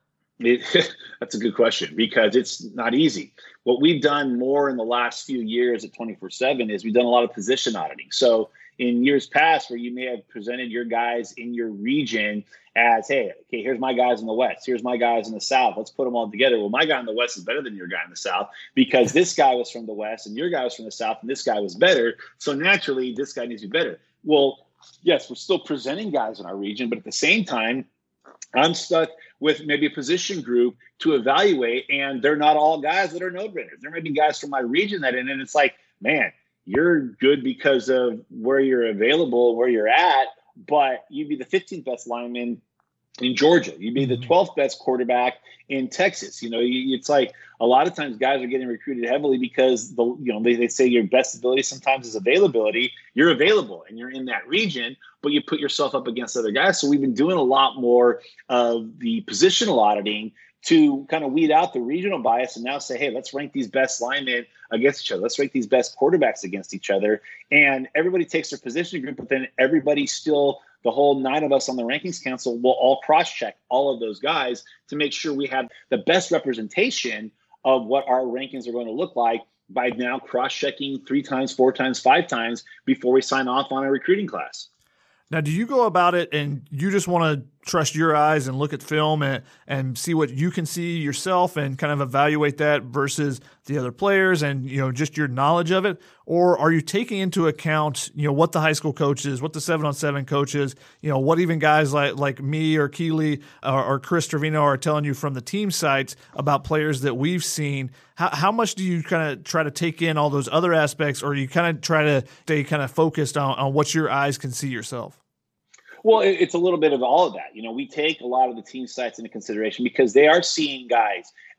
[SPEAKER 5] That's a good question, because it's not easy. What we've done more in the last few years at 24/7 is we've done a lot of position auditing. So in years past, where you may have presented your guys in your region as, hey, okay, here's my guys in the West, here's my guys in the South, let's put them all together. Well, my guy in the West is better than your guy in the South because this guy was from the West and your guy was from the South and this guy was better. So naturally, this guy needs to be better. Well, yes, we're still presenting guys in our region, but at the same time, I'm stuck with maybe a position group to evaluate, and they're not all guys that are no-brainers. There may be guys from my region that, and it's like, man, you're good because of where you're available, where you're at, but you'd be the 15th best lineman in Georgia. You'd be the 12th best quarterback in Texas. It's like a lot of times guys are getting recruited heavily because they say your best ability sometimes is availability. You're available and you're in that region, but you put yourself up against other guys. So we've been doing a lot more of the positional auditing to kind of weed out the regional bias and now say, hey, let's rank these best linemen against each other. Let's rank these best quarterbacks against each other. And everybody takes their position group, but then everybody still, the whole 9 of us on the rankings council, will all cross-check all of those guys to make sure we have the best representation of what our rankings are going to look like by now cross-checking 3 times, 4 times, 5 times before we sign off on a recruiting class.
[SPEAKER 4] Now, do you go about it and you just want to trust your eyes and look at film and see what you can see yourself and kind of evaluate that versus the other players and, just your knowledge of it? Or are you taking into account, what the high school coaches, what the 7-on-7 coaches, what even guys like me or Keely or Chris Trevino are telling you from the team sites about players that we've seen? How much do you kind of try to take in all those other aspects, or you kind of try to stay kind of focused on what your eyes can see yourself?
[SPEAKER 5] Well, it's a little bit of all of that. We take a lot of the team sites into consideration because they are seeing guys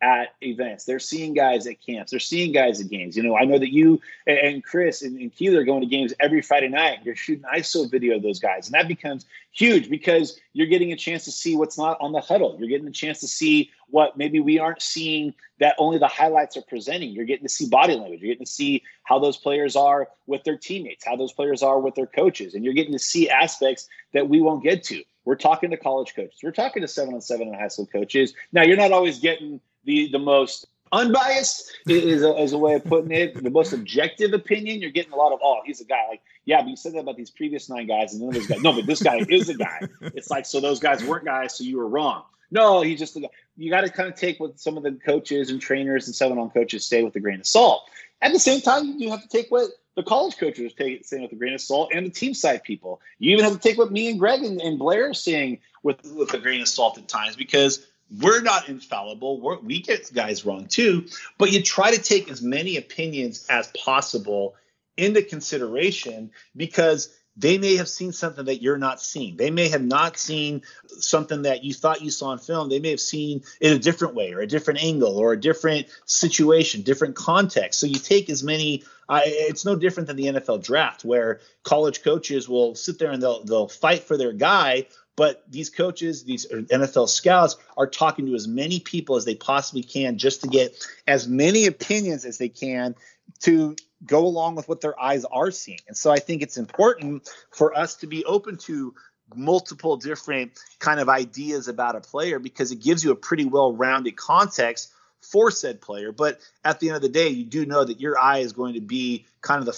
[SPEAKER 5] at events. They're seeing guys at camps. They're seeing guys at games. I know that you and Chris and Keeler are going to games every Friday night. You're shooting ISO video of those guys. And that becomes huge because you're getting a chance to see what's not on the huddle. You're getting a chance to see what maybe we aren't seeing that only the highlights are presenting. You're getting to see body language. You're getting to see how those players are with their teammates, how those players are with their coaches. And you're getting to see aspects that we won't get to. We're talking to college coaches. We're talking to 7-on-7 and high school coaches. Now, you're not always getting the most unbiased is a way of putting it, the most objective opinion. You're getting a lot of, he's a guy. Like, yeah, but you said that about these previous 9 guys, and then there's guys. No, but this guy is a guy. It's like, so those guys weren't guys, so you were wrong. No, he's just a guy. You got to kind of take what some of the coaches and trainers and 7-on coaches say with a grain of salt. At the same time, you have to take what the college coaches are saying with a grain of salt, and the team side people. You even have to take what me and Greg and Blair are saying with a grain of salt at times, because we're not infallible. We get guys wrong too, but you try to take as many opinions as possible into consideration, because they may have seen something that you're not seeing. They may have not seen something that you thought you saw in film. They may have seen it a different way, or a different angle, or a different situation, different context. So you take as many it's no different than the NFL draft, where college coaches will sit there and they'll fight for their guy. But these coaches, these NFL scouts, are talking to as many people as they possibly can, just to get as many opinions as they can to go along with what their eyes are seeing. And so I think it's important for us to be open to multiple different kind of ideas about a player, because it gives you a pretty well-rounded context for said player. But at the end of the day, you do know that your eye is going to be kind of the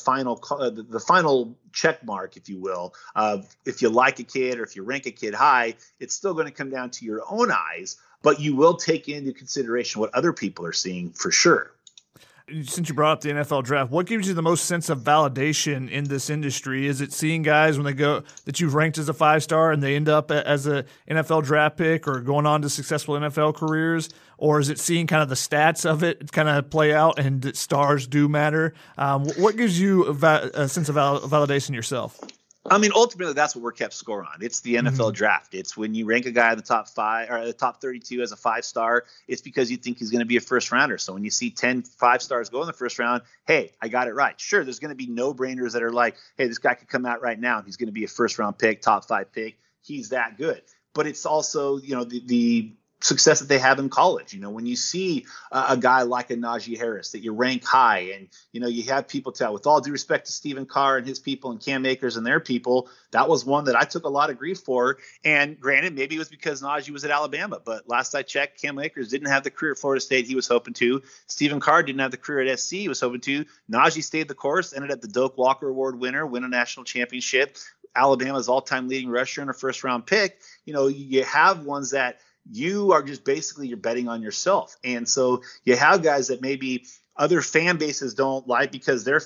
[SPEAKER 5] final check mark, if you will. If you like a kid, or if you rank a kid high, it's still going to come down to your own eyes, but you will take into consideration what other people are seeing for sure.
[SPEAKER 4] Since you brought up the NFL draft, what gives you the most sense of validation in this industry? Is it seeing guys when they go that you've ranked as a 5-star and they end up as a NFL draft pick, or going on to successful NFL careers? Or is it seeing kind of the stats of it kind of play out, and that stars do matter? What gives you a sense of validation yourself?
[SPEAKER 5] I mean, ultimately, that's what we're kept score on. It's the NFL draft. It's when you rank a guy in the top 5 or the top 32 as a 5-star, it's because you think he's going to be a first rounder. So when you see 10 5-stars go in the first round, hey, I got it right. Sure, there's going to be no-brainers that are like, hey, this guy could come out right now and he's going to be a first-round pick, top 5 pick. He's that good. But it's also, the success that they have in college. When you see a guy like a Najee Harris that you rank high, and you have people tell, with all due respect to Stephen Carr and his people and Cam Akers and their people, that was one that I took a lot of grief for. And granted, maybe it was because Najee was at Alabama, but last I checked, Cam Akers didn't have the career at Florida State he was hoping to. Stephen Carr didn't have the career at SC he was hoping to. Najee stayed the course, ended up the Doak Walker Award winner, win a national championship, Alabama's all-time leading rusher and a first-round pick. You have ones that you are just basically, you're betting on yourself. And so you have guys that maybe other fan bases don't like, because their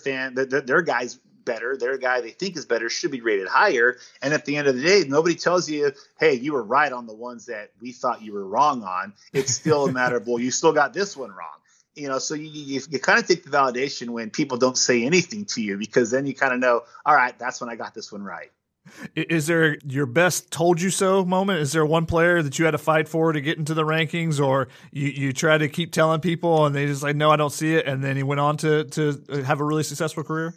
[SPEAKER 5] guy's better, their guy they think is better should be rated higher. And at the end of the day, nobody tells you, hey, you were right on the ones that we thought you were wrong on. It's still a matter of, well, you still got this one wrong. So you kind of take the validation when people don't say anything to you, because then you kind of know, all right, that's when I got this one right.
[SPEAKER 4] Is there your best told you so moment? Is there one player that you had to fight for to get into the rankings, or you try to keep telling people and they just like, no, I don't see it, and then he went on to have a really successful career?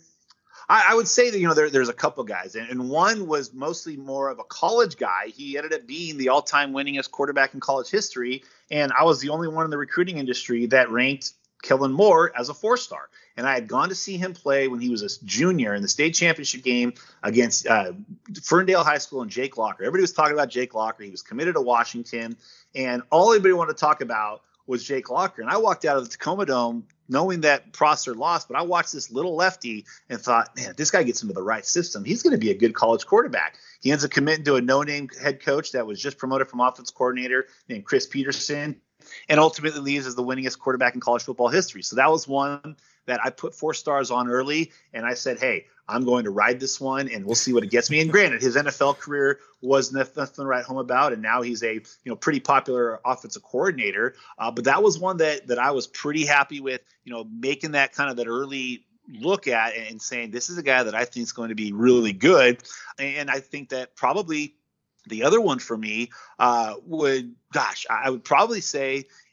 [SPEAKER 5] I would say that, there's a couple guys, and one was mostly more of a college guy. He ended up being the all-time winningest quarterback in college history, and I was the only one in the recruiting industry that ranked Kellen Moore as a 4-star. And I had gone to see him play when he was a junior in the state championship game against Ferndale High School and Jake Locker. Everybody was talking about Jake Locker. He was committed to Washington, and all anybody wanted to talk about was Jake Locker. And I walked out of the Tacoma Dome knowing that Prosser lost, but I watched this little lefty and thought, man, if this guy gets into the right system, he's going to be a good college quarterback. He ends up committing to a no-name head coach that was just promoted from offense coordinator named Chris Peterson, and ultimately leaves as the winningest quarterback in college football history. So that was one that I put 4 stars on early, and I said, hey, I'm going to ride this one, and we'll see what it gets me. And granted, his NFL career was nothing to write home about, and now he's a pretty popular offensive coordinator. But that was one that I was pretty happy with, making that kind of that early look at and saying, this is a guy that I think is going to be really good. And I think that probably the other one for me I would probably say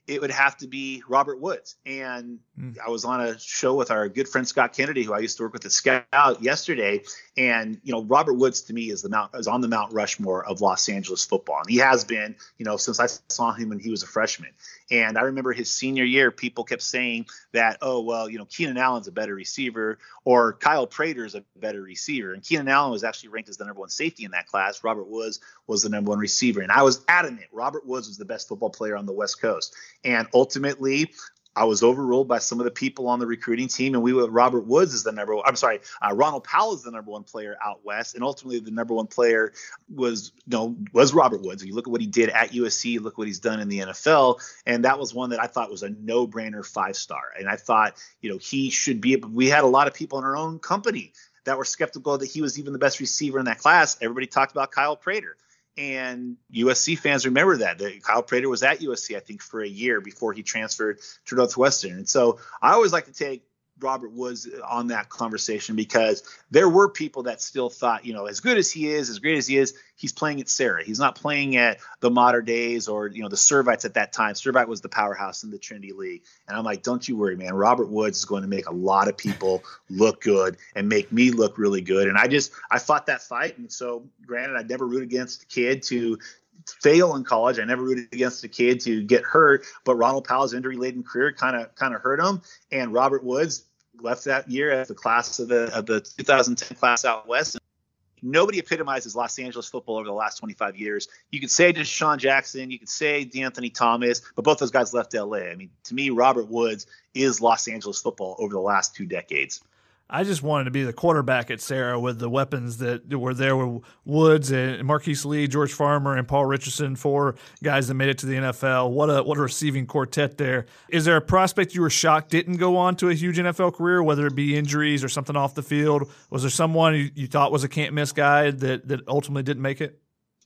[SPEAKER 5] it would have to be Robert Woods. And I was on a show with our good friend Scott Kennedy, who I used to work with at Scout yesterday. And, Robert Woods to me is on the Mount Rushmore of Los Angeles football. And he has been, since I saw him when he was a freshman. And I remember his senior year, people kept saying that, Keenan Allen's a better receiver, or Kyle Prater is a better receiver. And Keenan Allen was actually ranked as the number one safety in that class. Robert Woods was the number one receiver. And I was adamant Robert Woods was the best football player on the West Coast. And ultimately, I was overruled by some of the people on the recruiting team, and Robert Woods is the number one. I'm sorry, Ronald Powell is the number one player out west, and ultimately the number one player was Robert Woods. If you look at what he did at USC, look what he's done in the NFL, and that was one that I thought was a no-brainer 5-star. And I thought, he should be. We had a lot of people in our own company that were skeptical that he was even the best receiver in that class. Everybody talked about Kyle Prater. And USC fans remember that Kyle Prater was at USC, I think, for a year before he transferred to Northwestern. And so I always like to take Robert Woods on that conversation, because there were people that still thought, as good as he is, as great as he is, he's playing at Sarah. He's not playing at the Mater Days or, the Servites at that time. Servite was the powerhouse in the Trinity League. And I'm like, don't you worry, man. Robert Woods is going to make a lot of people look good and make me look really good. And I fought that fight. And so granted, I never rooted against a kid to fail in college. I never rooted against a kid to get hurt, but Ronald Powell's injury-laden career kind of hurt him. And Robert Woods left that year as the class of the 2010 class out west. Nobody epitomizes Los Angeles football over the last 25 years. You could say Deshaun Jackson, you could say DeAnthony Thomas, but both those guys left LA. I mean, to me, Robert Woods is Los Angeles football over the last 2 decades.
[SPEAKER 4] I just wanted to be the quarterback at Sarah with the weapons that were there with Woods and Marquise Lee, George Farmer, and Paul Richardson, 4 guys that made it to the NFL. What a receiving quartet there. Is there a prospect you were shocked didn't go on to a huge NFL career, whether it be injuries or something off the field? Was there someone you thought was a can't-miss guy that ultimately didn't make it?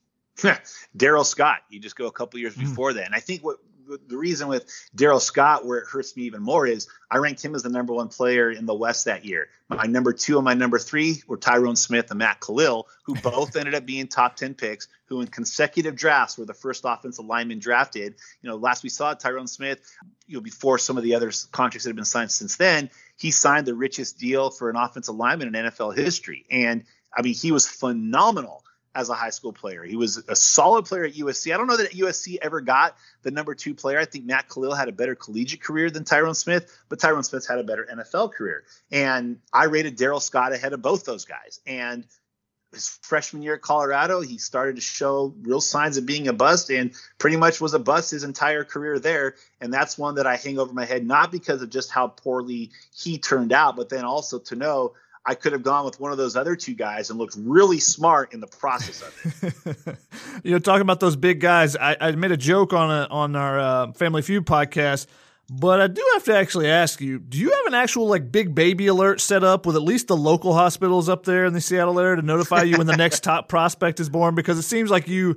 [SPEAKER 5] Darrell Scott. You just go a couple years before that. And I think the reason with Darrell Scott, where it hurts me even more, is I ranked him as the number 1 player in the West that year. My number 2 and my number 3 were Tyrone Smith and Matt Khalil, who both ended up being top 10 picks, who in consecutive drafts were the first offensive lineman drafted. Last we saw Tyrone Smith, before some of the other contracts that have been signed since then, he signed the richest deal for an offensive lineman in NFL history. And I mean, he was phenomenal as a high school player. He was a solid player at USC. I don't know that USC ever got the number 2 player. I think Matt Khalil had a better collegiate career than Tyrone Smith, but Tyrone Smith had a better NFL career. And I rated Darrell Scott ahead of both those guys. And his freshman year at Colorado, he started to show real signs of being a bust, and pretty much was a bust his entire career there. And that's one that I hang over my head, not because of just how poorly he turned out, but then also to know I could have gone with one of those other 2 guys and looked really smart in the process of it.
[SPEAKER 4] Talking about those big guys, I made a joke on our Family Feud podcast, but I do have to actually ask you, do you have an actual big baby alert set up with at least the local hospitals up there in the Seattle area to notify you when the next top prospect is born? Because it seems like you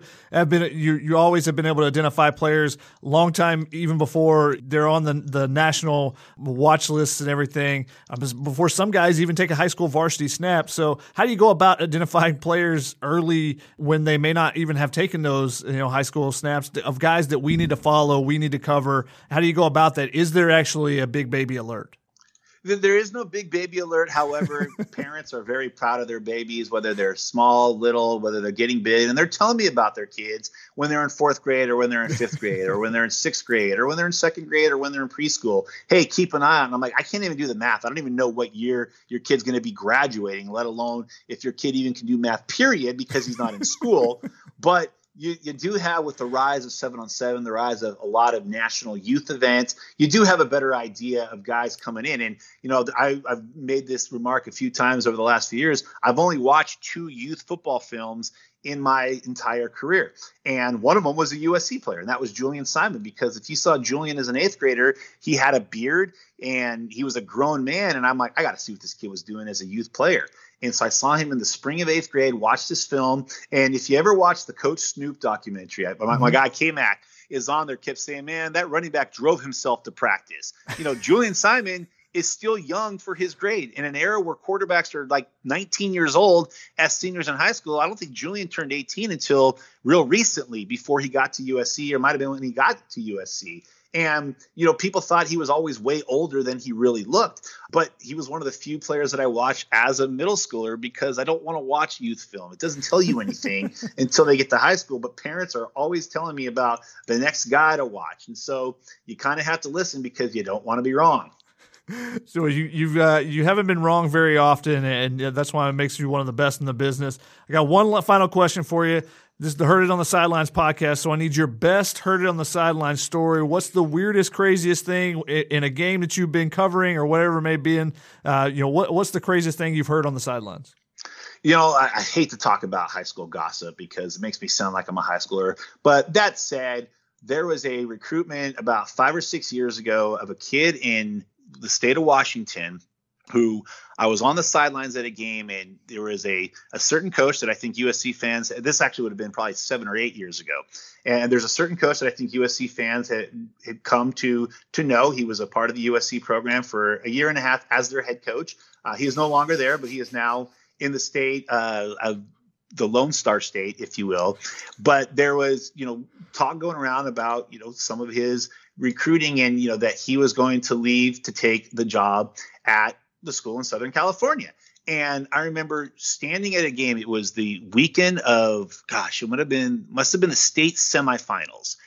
[SPEAKER 4] always have been able to identify players long time, even before they're on the national watch lists and everything, before some guys even take a high school varsity snap. So how do you go about identifying players early when they may not even have taken those high school snaps of guys that we need to follow, we need to cover? How do you go about that? Is there actually a big baby alert?
[SPEAKER 5] There is no big baby alert. However, parents are very proud of their babies, whether they're small, little, whether they're getting big. And they're telling me about their kids when they're in 4th grade or when they're in 5th grade or when they're in 6th grade or when they're in 2nd grade or when they're in preschool. Hey, keep an eye on. I'm like, I can't even do the math. I don't even know what year your kid's going to be graduating, let alone if your kid even can do math, period, because he's not in school. But you do have, with the rise of 7-on-7, the rise of a lot of national youth events, you do have a better idea of guys coming in. And, I've made this remark a few times over the last few years. I've only watched 2 youth football films in my entire career. And one of them was a USC player, and that was Julian Simon, because if you saw Julian as an 8th grader, he had a beard and he was a grown man. And I'm like, I got to see what this kid was doing as a youth player. And so I saw him in the spring of 8th grade, watched this film. And if you ever watch the Coach Snoop documentary, my guy K-Mac is on there, kept saying, man, that running back drove himself to practice. Julian Simon is still young for his grade. In an era where quarterbacks are 19 years old as seniors in high school, I don't think Julian turned 18 until real recently, before he got to USC, or might have been when he got to USC. And, people thought he was always way older than he really looked. But he was one of the few players that I watched as a middle schooler because I don't want to watch youth film. It doesn't tell you anything until they get to high school. But parents are always telling me about the next guy to watch. And so you kind of have to listen because you don't want to be wrong.
[SPEAKER 4] So you haven't been wrong very often, and that's why it makes you one of the best in the business. I got one final question for you. This is the Heard It on the Sidelines podcast, so I need your best Heard It on the Sidelines story. What's the weirdest, craziest thing in a game that you've been covering or whatever it may be in? What's the craziest thing you've heard on the sidelines?
[SPEAKER 5] I hate to talk about high school gossip because it makes me sound like I'm a high schooler. But that said, there was a recruitment about 5 or 6 years ago of a kid in the state of Washington who I was on the sidelines at a game, and there was a certain coach that I think USC fans, this actually would have been probably 7 or 8 years ago. And there's a certain coach that I think USC fans had come to know. He was a part of the USC program for a year and a half as their head coach. He is no longer there, but he is now in the state of the Lone Star State, if you will. But there was, talk going around about, some of his recruiting and, that he was going to leave to take the job at the school in Southern California. And I remember standing at a game. It was the weekend of, it must have been the state semifinals.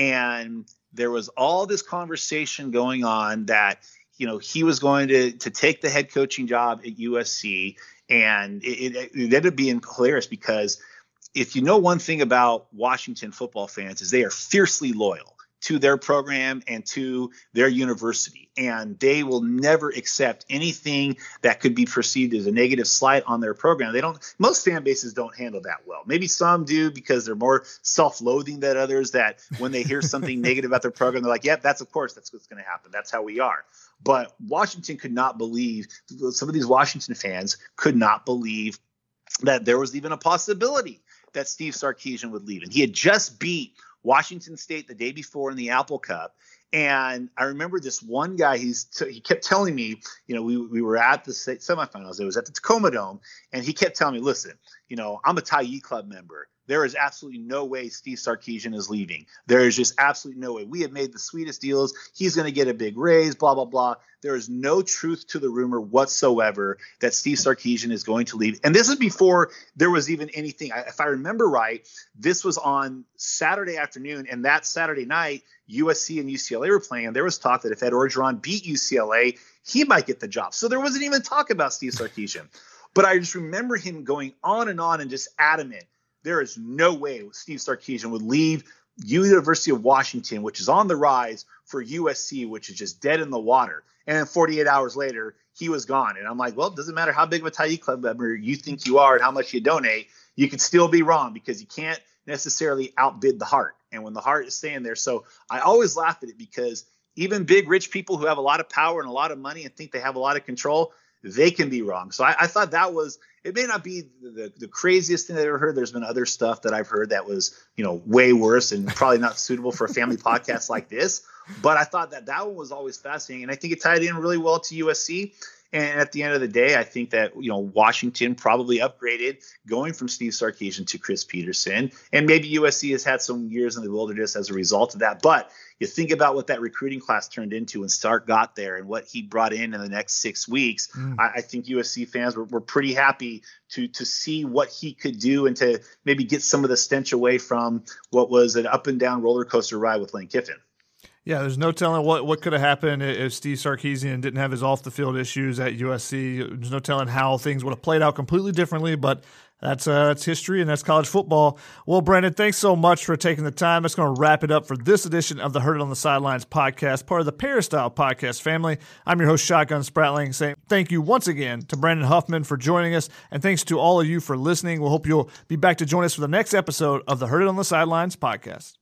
[SPEAKER 5] And there was all this conversation going on that, he was going to take the head coaching job at USC. And it ended up being hilarious because if you know one thing about Washington football fans is they are fiercely loyal to their program and to their university. And they will never accept anything that could be perceived as a negative slight on their program. Most fan bases don't handle that well. Maybe some do because they're more self-loathing than others, that when they hear something negative about their program, they're like, yep, that's what's going to happen. That's how we are. But Washington could not believe, some of these Washington fans could not believe that there was even a possibility that Steve Sarkisian would leave. And he had just beat Washington State the day before in the Apple Cup. And I remember this one guy, he kept telling me, we were at the semifinals. It was at the Tacoma Dome. And he kept telling me, listen, I'm a Tyee Club member. There is absolutely no way Steve Sarkisian is leaving. There is just absolutely no way. We have made the sweetest deals. He's going to get a big raise, blah, blah, blah. There is no truth to the rumor whatsoever that Steve Sarkisian is going to leave. And this is before there was even anything. If I remember right, this was on Saturday afternoon. And that Saturday night, USC and UCLA were playing. And there was talk that if Ed Orgeron beat UCLA, he might get the job. So there wasn't even talk about Steve Sarkisian. But I just remember him going on and just adamant. There is no way Steve Sarkisian would leave University of Washington, which is on the rise, for USC, which is just dead in the water. And then 48 hours later, he was gone. And I'm like, well, it doesn't matter how big of a Tyee Club member you think you are and how much you donate, you could still be wrong because you can't necessarily outbid the heart. And when the heart is staying there. So I always laugh at it because even big, rich people who have a lot of power and a lot of money and think they have a lot of control, they can be wrong. So I thought that was, it may not be the craziest thing I've ever heard. There's been other stuff that I've heard that was, way worse and probably not suitable for a family podcast like this. But I thought that one was always fascinating. And I think it tied in really well to USC. And at the end of the day, I think that, Washington probably upgraded going from Steve Sarkisian to Chris Petersen. And maybe USC has had some years in the wilderness as a result of that. But you think about what that recruiting class turned into when Sark got there and what he brought in the next 6 weeks. I think USC fans were pretty happy to see what he could do and to maybe get some of the stench away from what was an up and down roller coaster ride with Lane Kiffin.
[SPEAKER 4] Yeah, there's no telling what could have happened if Steve Sarkisian didn't have his off-the-field issues at USC. There's no telling how things would have played out completely differently, but that's history and that's college football. Well, Brandon, thanks so much for taking the time. That's going to wrap it up for this edition of the Heard It on the Sidelines podcast, part of the Peristyle podcast family. I'm your host, Shotgun Spratling, saying thank you once again to Brandon Huffman for joining us, and thanks to all of you for listening. We'll hope you'll be back to join us for the next episode of the Heard It on the Sidelines podcast.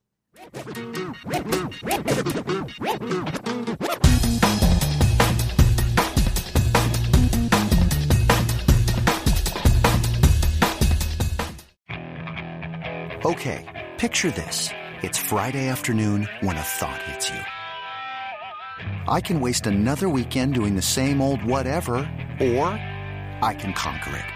[SPEAKER 3] Okay, picture this. It's Friday afternoon when a thought hits you. I can waste another weekend doing the same old whatever, or I can conquer it.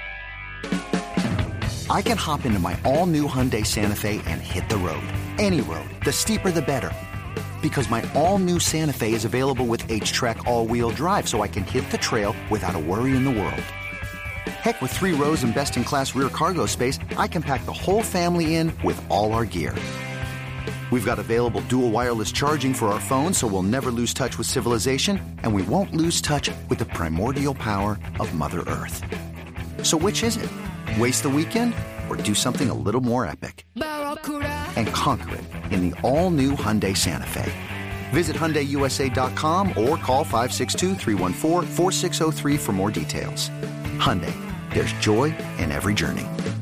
[SPEAKER 3] I can hop into my all-new Hyundai Santa Fe and hit the road. Any road. The steeper, the better. Because my all-new Santa Fe is available with H-Track all-wheel drive, so I can hit the trail without a worry in the world. Heck, with 3 rows and best-in-class rear cargo space, I can pack the whole family in with all our gear. We've got available dual wireless charging for our phones, so we'll never lose touch with civilization, and we won't lose touch with the primordial power of Mother Earth. So which is it? Waste the weekend or do something a little more epic? And conquer it in the all-new Hyundai Santa Fe. Visit HyundaiUSA.com or call 562-314-4603 for more details. Hyundai, there's joy in every journey.